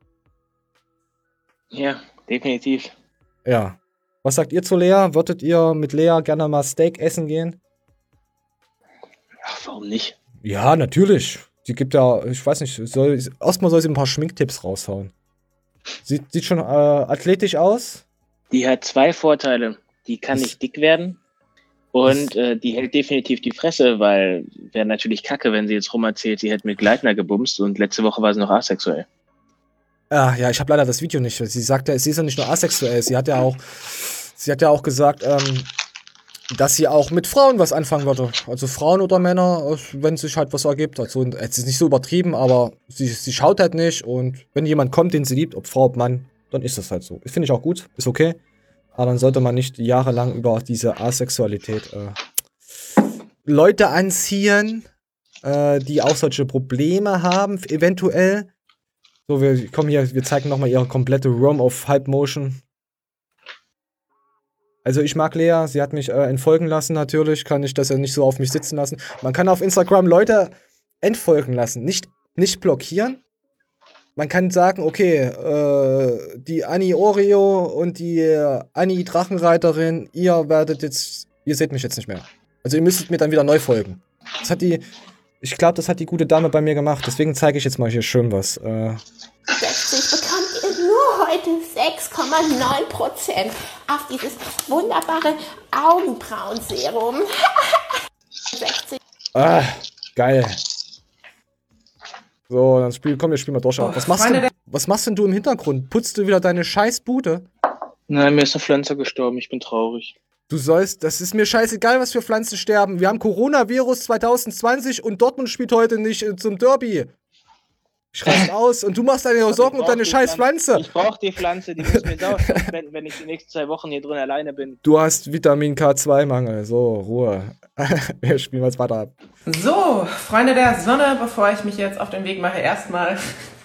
Ja, definitiv. Ja. Was sagt ihr zu Lea? Würdet ihr mit Lea gerne mal Steak essen gehen? Ach, warum nicht? Ja, natürlich. Sie gibt ja, ich weiß nicht, erstmal soll sie ein paar Schminktipps raushauen. Sieht schon athletisch aus. Die hat 2 Vorteile. Die kann nicht dick werden und die hält definitiv die Fresse, weil wäre natürlich kacke, wenn sie jetzt rumerzählt, sie hätte mit Gleitner gebumst und letzte Woche war sie noch asexuell. Ja, ich habe leider das Video nicht. Sie sagt ja, sie ist ja nicht nur asexuell, sie hat ja auch gesagt, dass sie auch mit Frauen was anfangen würde. Also Frauen oder Männer, wenn sich halt was ergibt. Also es ist nicht so übertrieben, aber sie schaut halt nicht und wenn jemand kommt, den sie liebt, ob Frau, ob Mann, dann ist das halt so. Finde ich auch gut, ist okay. Aber dann sollte man nicht jahrelang über diese Asexualität Leute anziehen, die auch solche Probleme haben, eventuell. So, wir kommen hier, wir zeigen nochmal ihre komplette ROM auf Halbmotion. Also ich mag Lea, sie hat mich entfolgen lassen natürlich, kann ich das ja nicht so auf mich sitzen lassen. Man kann auf Instagram Leute entfolgen lassen, nicht blockieren. Man kann sagen, okay, die Annie Oreo und die Annie Drachenreiterin, ihr seht mich jetzt nicht mehr. Also ihr müsstet mir dann wieder neu folgen. Ich glaube, das hat die gute Dame bei mir gemacht, deswegen zeige ich jetzt mal hier schön was. 60 bekommt ihr nur heute 6,9% auf dieses wunderbare Augenbrauenserum. 60. Geil. So, dann wir spielen mal durch. Was machst denn du im Hintergrund? Putzt du wieder deine scheiß Bude? Nein, mir ist eine Pflanze gestorben, ich bin traurig. Das ist mir scheißegal, was für Pflanzen sterben. Wir haben Coronavirus 2020 und Dortmund spielt heute nicht zum Derby. Ich raste aus und du machst deine Sorgen um deine scheiß Pflanze. Ich brauche die Pflanze, die muss mir Sauerstoff spenden, wenn ich die nächsten 2 Wochen hier drin alleine bin. Du hast Vitamin K2-Mangel. So, Ruhe. Wir spielen jetzt weiter ab. So, Freunde der Sonne, bevor ich mich jetzt auf den Weg mache, erstmal.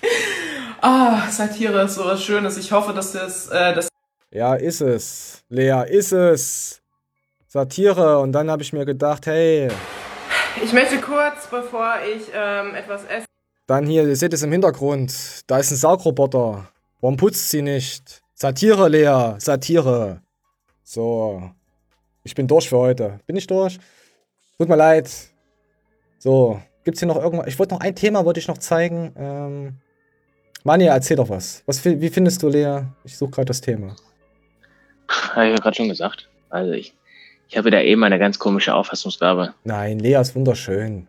Satire ist so was Schönes. Ich hoffe, dass das. Ja, ist es. Lea, ist es. Satire. Und dann habe ich mir gedacht, hey. Ich möchte kurz, bevor ich etwas esse. Dann hier, ihr seht es im Hintergrund. Da ist ein Saugroboter. Warum putzt sie nicht? Satire, Lea. Satire. So. Ich bin durch für heute. Bin ich durch? Tut mir leid. So. Gibt's hier noch irgendwas? Ich wollte noch ein Thema wollte ich noch zeigen. Manja, erzähl doch was. Wie findest du, Lea? Ich suche gerade das Thema. Habe ich ja gerade schon gesagt. Also ich habe da eben eine ganz komische Auffassungsgabe. Nein, Lea ist wunderschön.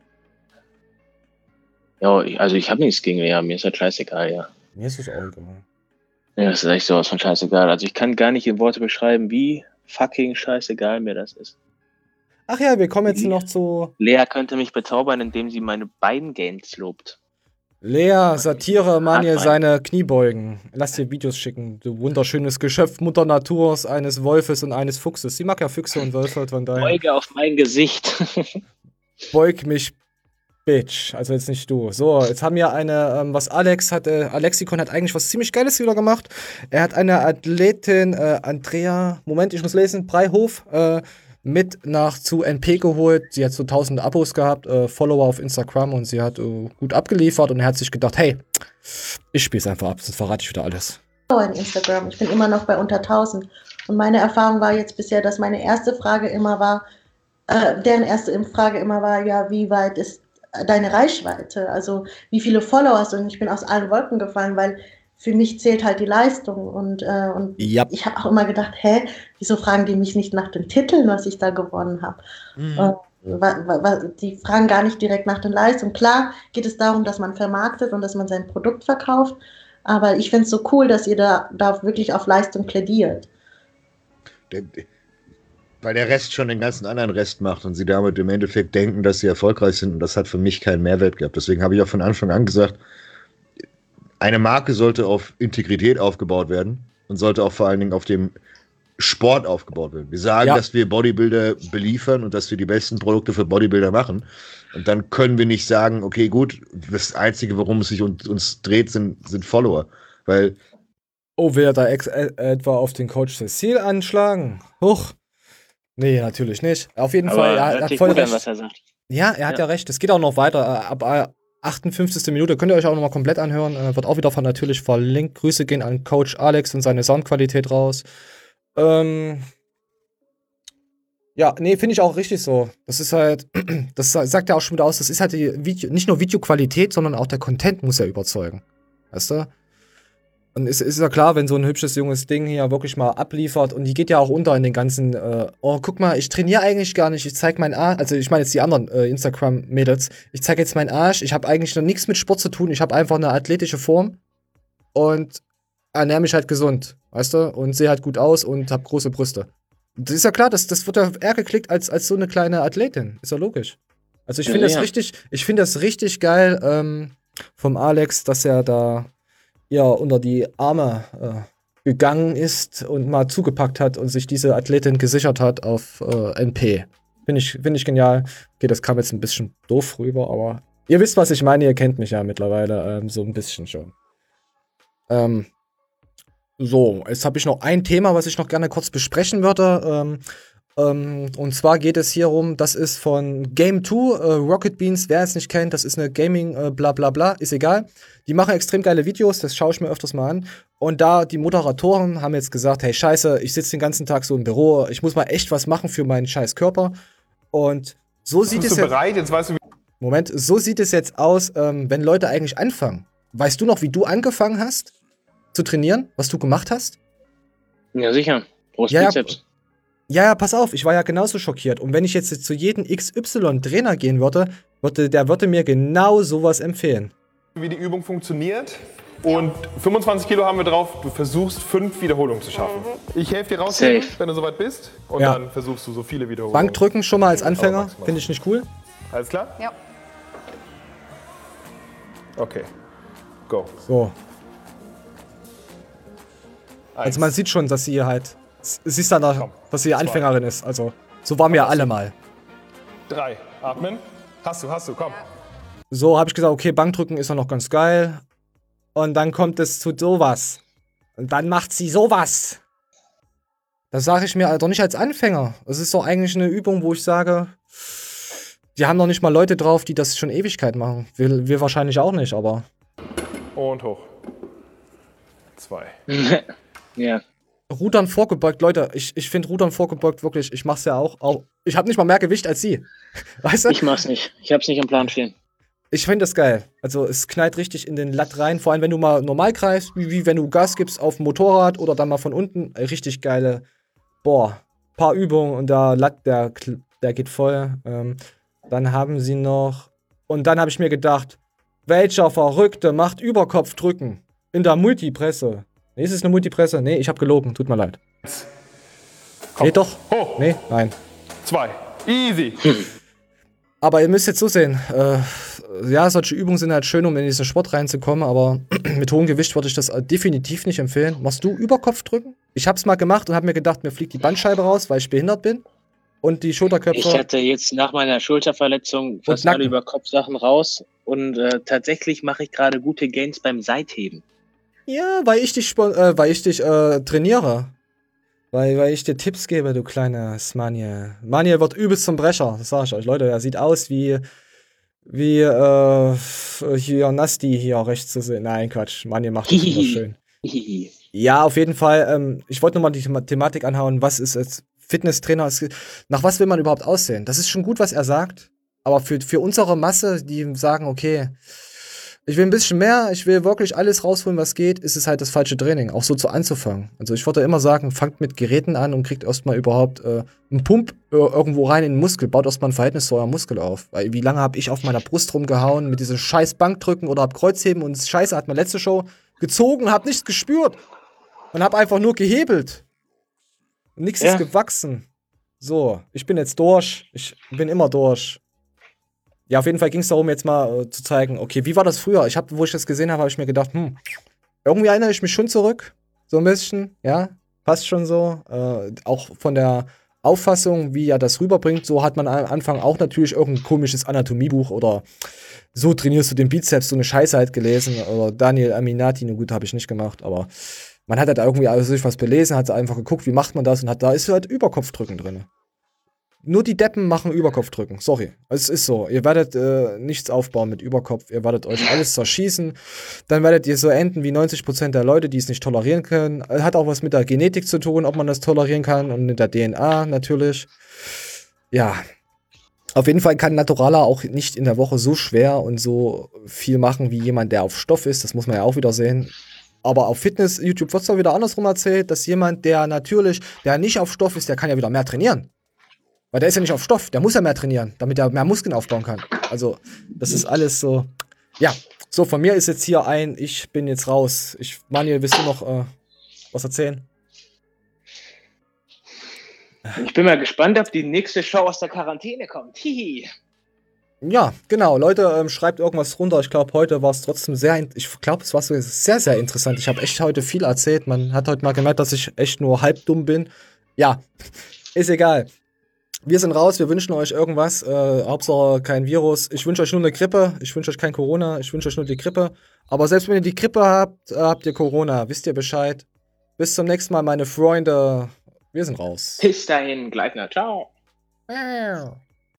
Ja, ich habe nichts gegen Lea. Mir ist halt scheißegal, ja. Mir ist es auch egal. Ja, das ist echt sowas von scheißegal. Also ich kann gar nicht in Worte beschreiben, wie fucking scheißegal mir das ist. Ach ja, wir kommen jetzt noch zu... Lea könnte mich bezaubern, indem sie meine beiden Gains lobt. Lea, Satire, Manje, seine Kniebeugen. Lass dir Videos schicken. Du wunderschönes Geschöpf Mutter Naturs, eines Wolfes und eines Fuchses. Sie mag ja Füchse und Wölfe, von daher. Beuge auf mein Gesicht. Beug mich, Bitch. Also jetzt nicht du. So, jetzt haben wir eine, was Alex hat, Alexikon hat eigentlich was ziemlich Geiles wieder gemacht. Er hat eine Athletin, Andrea, Moment, ich muss lesen, Breihof, mit zu NP geholt. Sie hat so 1000 Abos gehabt, Follower auf Instagram und sie hat gut abgeliefert und er hat sich gedacht, hey, ich spiel's einfach ab, sonst verrate ich wieder alles. In Instagram. Ich bin immer noch bei unter 1000. Und meine Erfahrung war jetzt bisher, dass meine erste Frage immer war, deren erste Frage immer war, ja, wie weit ist deine Reichweite? Also wie viele Follower hast du? Und ich bin aus allen Wolken gefallen, weil für mich zählt halt die Leistung und ja. Ich habe auch immer gedacht, wieso fragen die mich nicht nach den Titeln, was ich da gewonnen habe? Die fragen gar nicht direkt nach den Leistungen. Klar geht es darum, dass man vermarktet und dass man sein Produkt verkauft, aber ich finde es so cool, dass ihr da wirklich auf Leistung plädiert. Weil der Rest schon den ganzen anderen Rest macht und sie damit im Endeffekt denken, dass sie erfolgreich sind und das hat für mich keinen Mehrwert gehabt. Deswegen habe ich auch von Anfang an gesagt, eine Marke sollte auf Integrität aufgebaut werden und sollte auch vor allen Dingen auf dem Sport aufgebaut werden. Wir sagen, dass wir Bodybuilder beliefern und dass wir die besten Produkte für Bodybuilder machen. Und dann können wir nicht sagen, okay, gut, das Einzige, worum es sich uns dreht, sind Follower. Weil will er da etwa auf den Coach Cecile anschlagen? Huch. Nee, natürlich nicht. Auf jeden Fall, er hat voll recht. Was er sagt. Ja, er hat ja recht. Es geht auch noch weiter. Ab 58. Minute könnt ihr euch auch noch mal komplett anhören. Wird auch wieder natürlich verlinkt. Grüße gehen an Coach Alex und seine Soundqualität raus. Ja, nee, finde ich auch richtig so. Das ist halt, das sagt ja auch schon wieder aus, das ist halt nicht nur Videoqualität, sondern auch der Content muss ja überzeugen. Weißt du? Und ist ja klar, wenn so ein hübsches, junges Ding hier wirklich mal abliefert und die geht ja auch unter in den ganzen, guck mal, ich trainiere eigentlich gar nicht, ich zeig meinen Arsch, also ich meine jetzt die anderen Instagram-Mädels, ich zeige jetzt meinen Arsch, ich habe eigentlich noch nichts mit Sport zu tun, ich habe einfach eine athletische Form und ernähre mich halt gesund, weißt du, und sehe halt gut aus und habe große Brüste. Das ist ja klar, das wird ja eher geklickt als so eine kleine Athletin, ist ja logisch. Also ich finde das richtig geil vom Alex, dass er da unter die Arme gegangen ist und mal zugepackt hat und sich diese Athletin gesichert hat auf NP. Finde ich genial. Okay, das kam jetzt ein bisschen doof rüber, aber ihr wisst, was ich meine, ihr kennt mich ja mittlerweile so ein bisschen schon. So, jetzt habe ich noch ein Thema, was ich noch gerne kurz besprechen würde. Und zwar geht es hier um, das ist von Game 2, Rocket Beans, wer es nicht kennt, das ist eine Gaming bla bla bla, ist egal. Die machen extrem geile Videos, das schaue ich mir öfters mal an. Und da die Moderatoren haben jetzt gesagt, hey scheiße, ich sitze den ganzen Tag so im Büro, ich muss mal echt was machen für meinen scheiß Körper. Und so sieht es jetzt... Bist du bereit? Jetzt weißt du, Moment, so sieht es jetzt aus, wenn Leute eigentlich anfangen. Weißt du noch, wie du angefangen hast zu trainieren, was du gemacht hast? Ja, sicher. Brustbizeps. Ja, pass auf, ich war ja genauso schockiert. Und wenn ich jetzt zu jedem XY-Trainer gehen würde, der würde mir genau sowas empfehlen. Wie die Übung funktioniert. Und 25 Kilo haben wir drauf. Du versuchst 5 Wiederholungen zu schaffen. Ich helfe dir raus, wenn du soweit bist. Und dann versuchst du so viele Wiederholungen. Bankdrücken schon mal als Anfänger, finde ich nicht cool. Alles klar? Ja. Okay. Go. So. Also man sieht schon, dass sie halt, siehst dann, dass sie Anfängerin ist. Also so waren wir alle mal. 3. Atmen. Hast du, komm. So habe ich gesagt, okay, Bankdrücken ist ja noch ganz geil. Und dann kommt es zu sowas. Und dann macht sie sowas. Das sage ich mir doch nicht als Anfänger. Das ist doch eigentlich eine Übung, wo ich sage, die haben doch nicht mal Leute drauf, die das schon Ewigkeit machen. Wir wahrscheinlich auch nicht, aber... Und hoch. 2. Ja. Rudern vorgebeugt, Leute, ich finde Rudern vorgebeugt wirklich, ich mach's ja auch. Ich habe nicht mal mehr Gewicht als sie. Weißt du? Ich mach's nicht. Ich hab's nicht im Plan stehen. Ich finde das geil. Also es knallt richtig in den Latt rein, vor allem wenn du mal normal greifst, wie wenn du Gas gibst auf dem Motorrad oder dann mal von unten. Richtig geile, paar Übungen und der Latt, der geht voll. Dann haben sie noch, und dann habe ich mir gedacht, welcher Verrückte macht Überkopfdrücken in der Multipresse? Nee, ist es eine Multipresse? Nee, ich habe gelogen, tut mir leid. Komm. Nee, doch. Hoch. Nee, nein. 2. Easy. Aber ihr müsst jetzt so sehen, ja, solche Übungen sind halt schön, um in diesen Sport reinzukommen, aber mit hohem Gewicht würde ich das definitiv nicht empfehlen. Machst du Überkopfdrücken? Ich hab's mal gemacht und hab mir gedacht, mir fliegt die Bandscheibe raus, weil ich behindert bin. Und die Schulterköpfe. Ich hatte jetzt nach meiner Schulterverletzung fast alle Überkopfsachen raus und tatsächlich mache ich gerade gute Gains beim Seitheben. Ja, weil ich dich trainiere. Weil ich dir Tipps gebe, du kleines Maniel. Maniel wird übelst zum Brecher, das sag ich euch. Leute, er sieht aus wie hier Nasti hier rechts zu sehen. Nein, Quatsch, Maniel macht das wunderschön. Ja, auf jeden Fall. Ich wollte nochmal die Thematik anhauen. Was ist als Fitnesstrainer? Nach was will man überhaupt aussehen? Das ist schon gut, was er sagt. Aber für unsere Masse, die sagen, okay, ich will ein bisschen mehr, ich will wirklich alles rausholen, was geht, ist es halt das falsche Training, auch so anzufangen. Also ich würde immer sagen, fangt mit Geräten an und kriegt erstmal überhaupt einen Pump irgendwo rein in den Muskel, baut erstmal ein Verhältnis zu eurem Muskel auf. Weil wie lange habe ich auf meiner Brust rumgehauen mit diesem scheiß Bankdrücken oder hab Kreuzheben und Scheiße hat meine letzte Show gezogen, hab nichts gespürt und hab einfach nur gehebelt. Und nichts ist gewachsen. So, ich bin jetzt durch, ich bin immer durch. Ja, auf jeden Fall ging es darum, jetzt mal zu zeigen, okay, wie war das früher? Wo ich das gesehen habe, habe ich mir gedacht, irgendwie erinnere ich mich schon zurück. So ein bisschen, ja, passt schon so. Auch von der Auffassung, wie er das rüberbringt, so hat man am Anfang auch natürlich irgendein komisches Anatomiebuch oder so trainierst du den Bizeps, so eine Scheiße halt gelesen. Oder Daniel Aminati, nur gut, habe ich nicht gemacht, aber man hat halt irgendwie sich was belesen, hat einfach geguckt, wie macht man das und da ist halt Überkopfdrücken drin. Nur die Deppen machen Überkopfdrücken. Sorry. Es ist so. Ihr werdet nichts aufbauen mit Überkopf. Ihr werdet euch alles zerschießen. Dann werdet ihr so enden wie 90% der Leute, die es nicht tolerieren können. Hat auch was mit der Genetik zu tun, ob man das tolerieren kann. Und mit der DNA natürlich. Ja. Auf jeden Fall kann Naturala auch nicht in der Woche so schwer und so viel machen wie jemand, der auf Stoff ist. Das muss man ja auch wieder sehen. Aber auf Fitness-YouTube wird es doch wieder andersrum erzählt, dass jemand, der nicht auf Stoff ist, der kann ja wieder mehr trainieren. Weil der ist ja nicht auf Stoff, der muss ja mehr trainieren, damit er mehr Muskeln aufbauen kann. Also, das ist alles so. Ja, so, von mir ist jetzt hier ich bin jetzt raus. Manuel, willst du noch was erzählen? Ich bin mal gespannt, ob die nächste Show aus der Quarantäne kommt. Hihi. Ja, genau. Leute, schreibt irgendwas runter. Ich glaube, heute war es trotzdem es war sehr, sehr interessant. Ich habe echt heute viel erzählt. Man hat heute mal gemerkt, dass ich echt nur halb dumm bin. Ja, ist egal. Wir sind raus, wir wünschen euch irgendwas, Hauptsache kein Virus. Ich wünsche euch nur eine Grippe, ich wünsche euch kein Corona, ich wünsche euch nur die Grippe. Aber selbst wenn ihr die Grippe habt, habt ihr Corona, wisst ihr Bescheid. Bis zum nächsten Mal, meine Freunde. Wir sind raus. Bis dahin, Gleitner, ciao.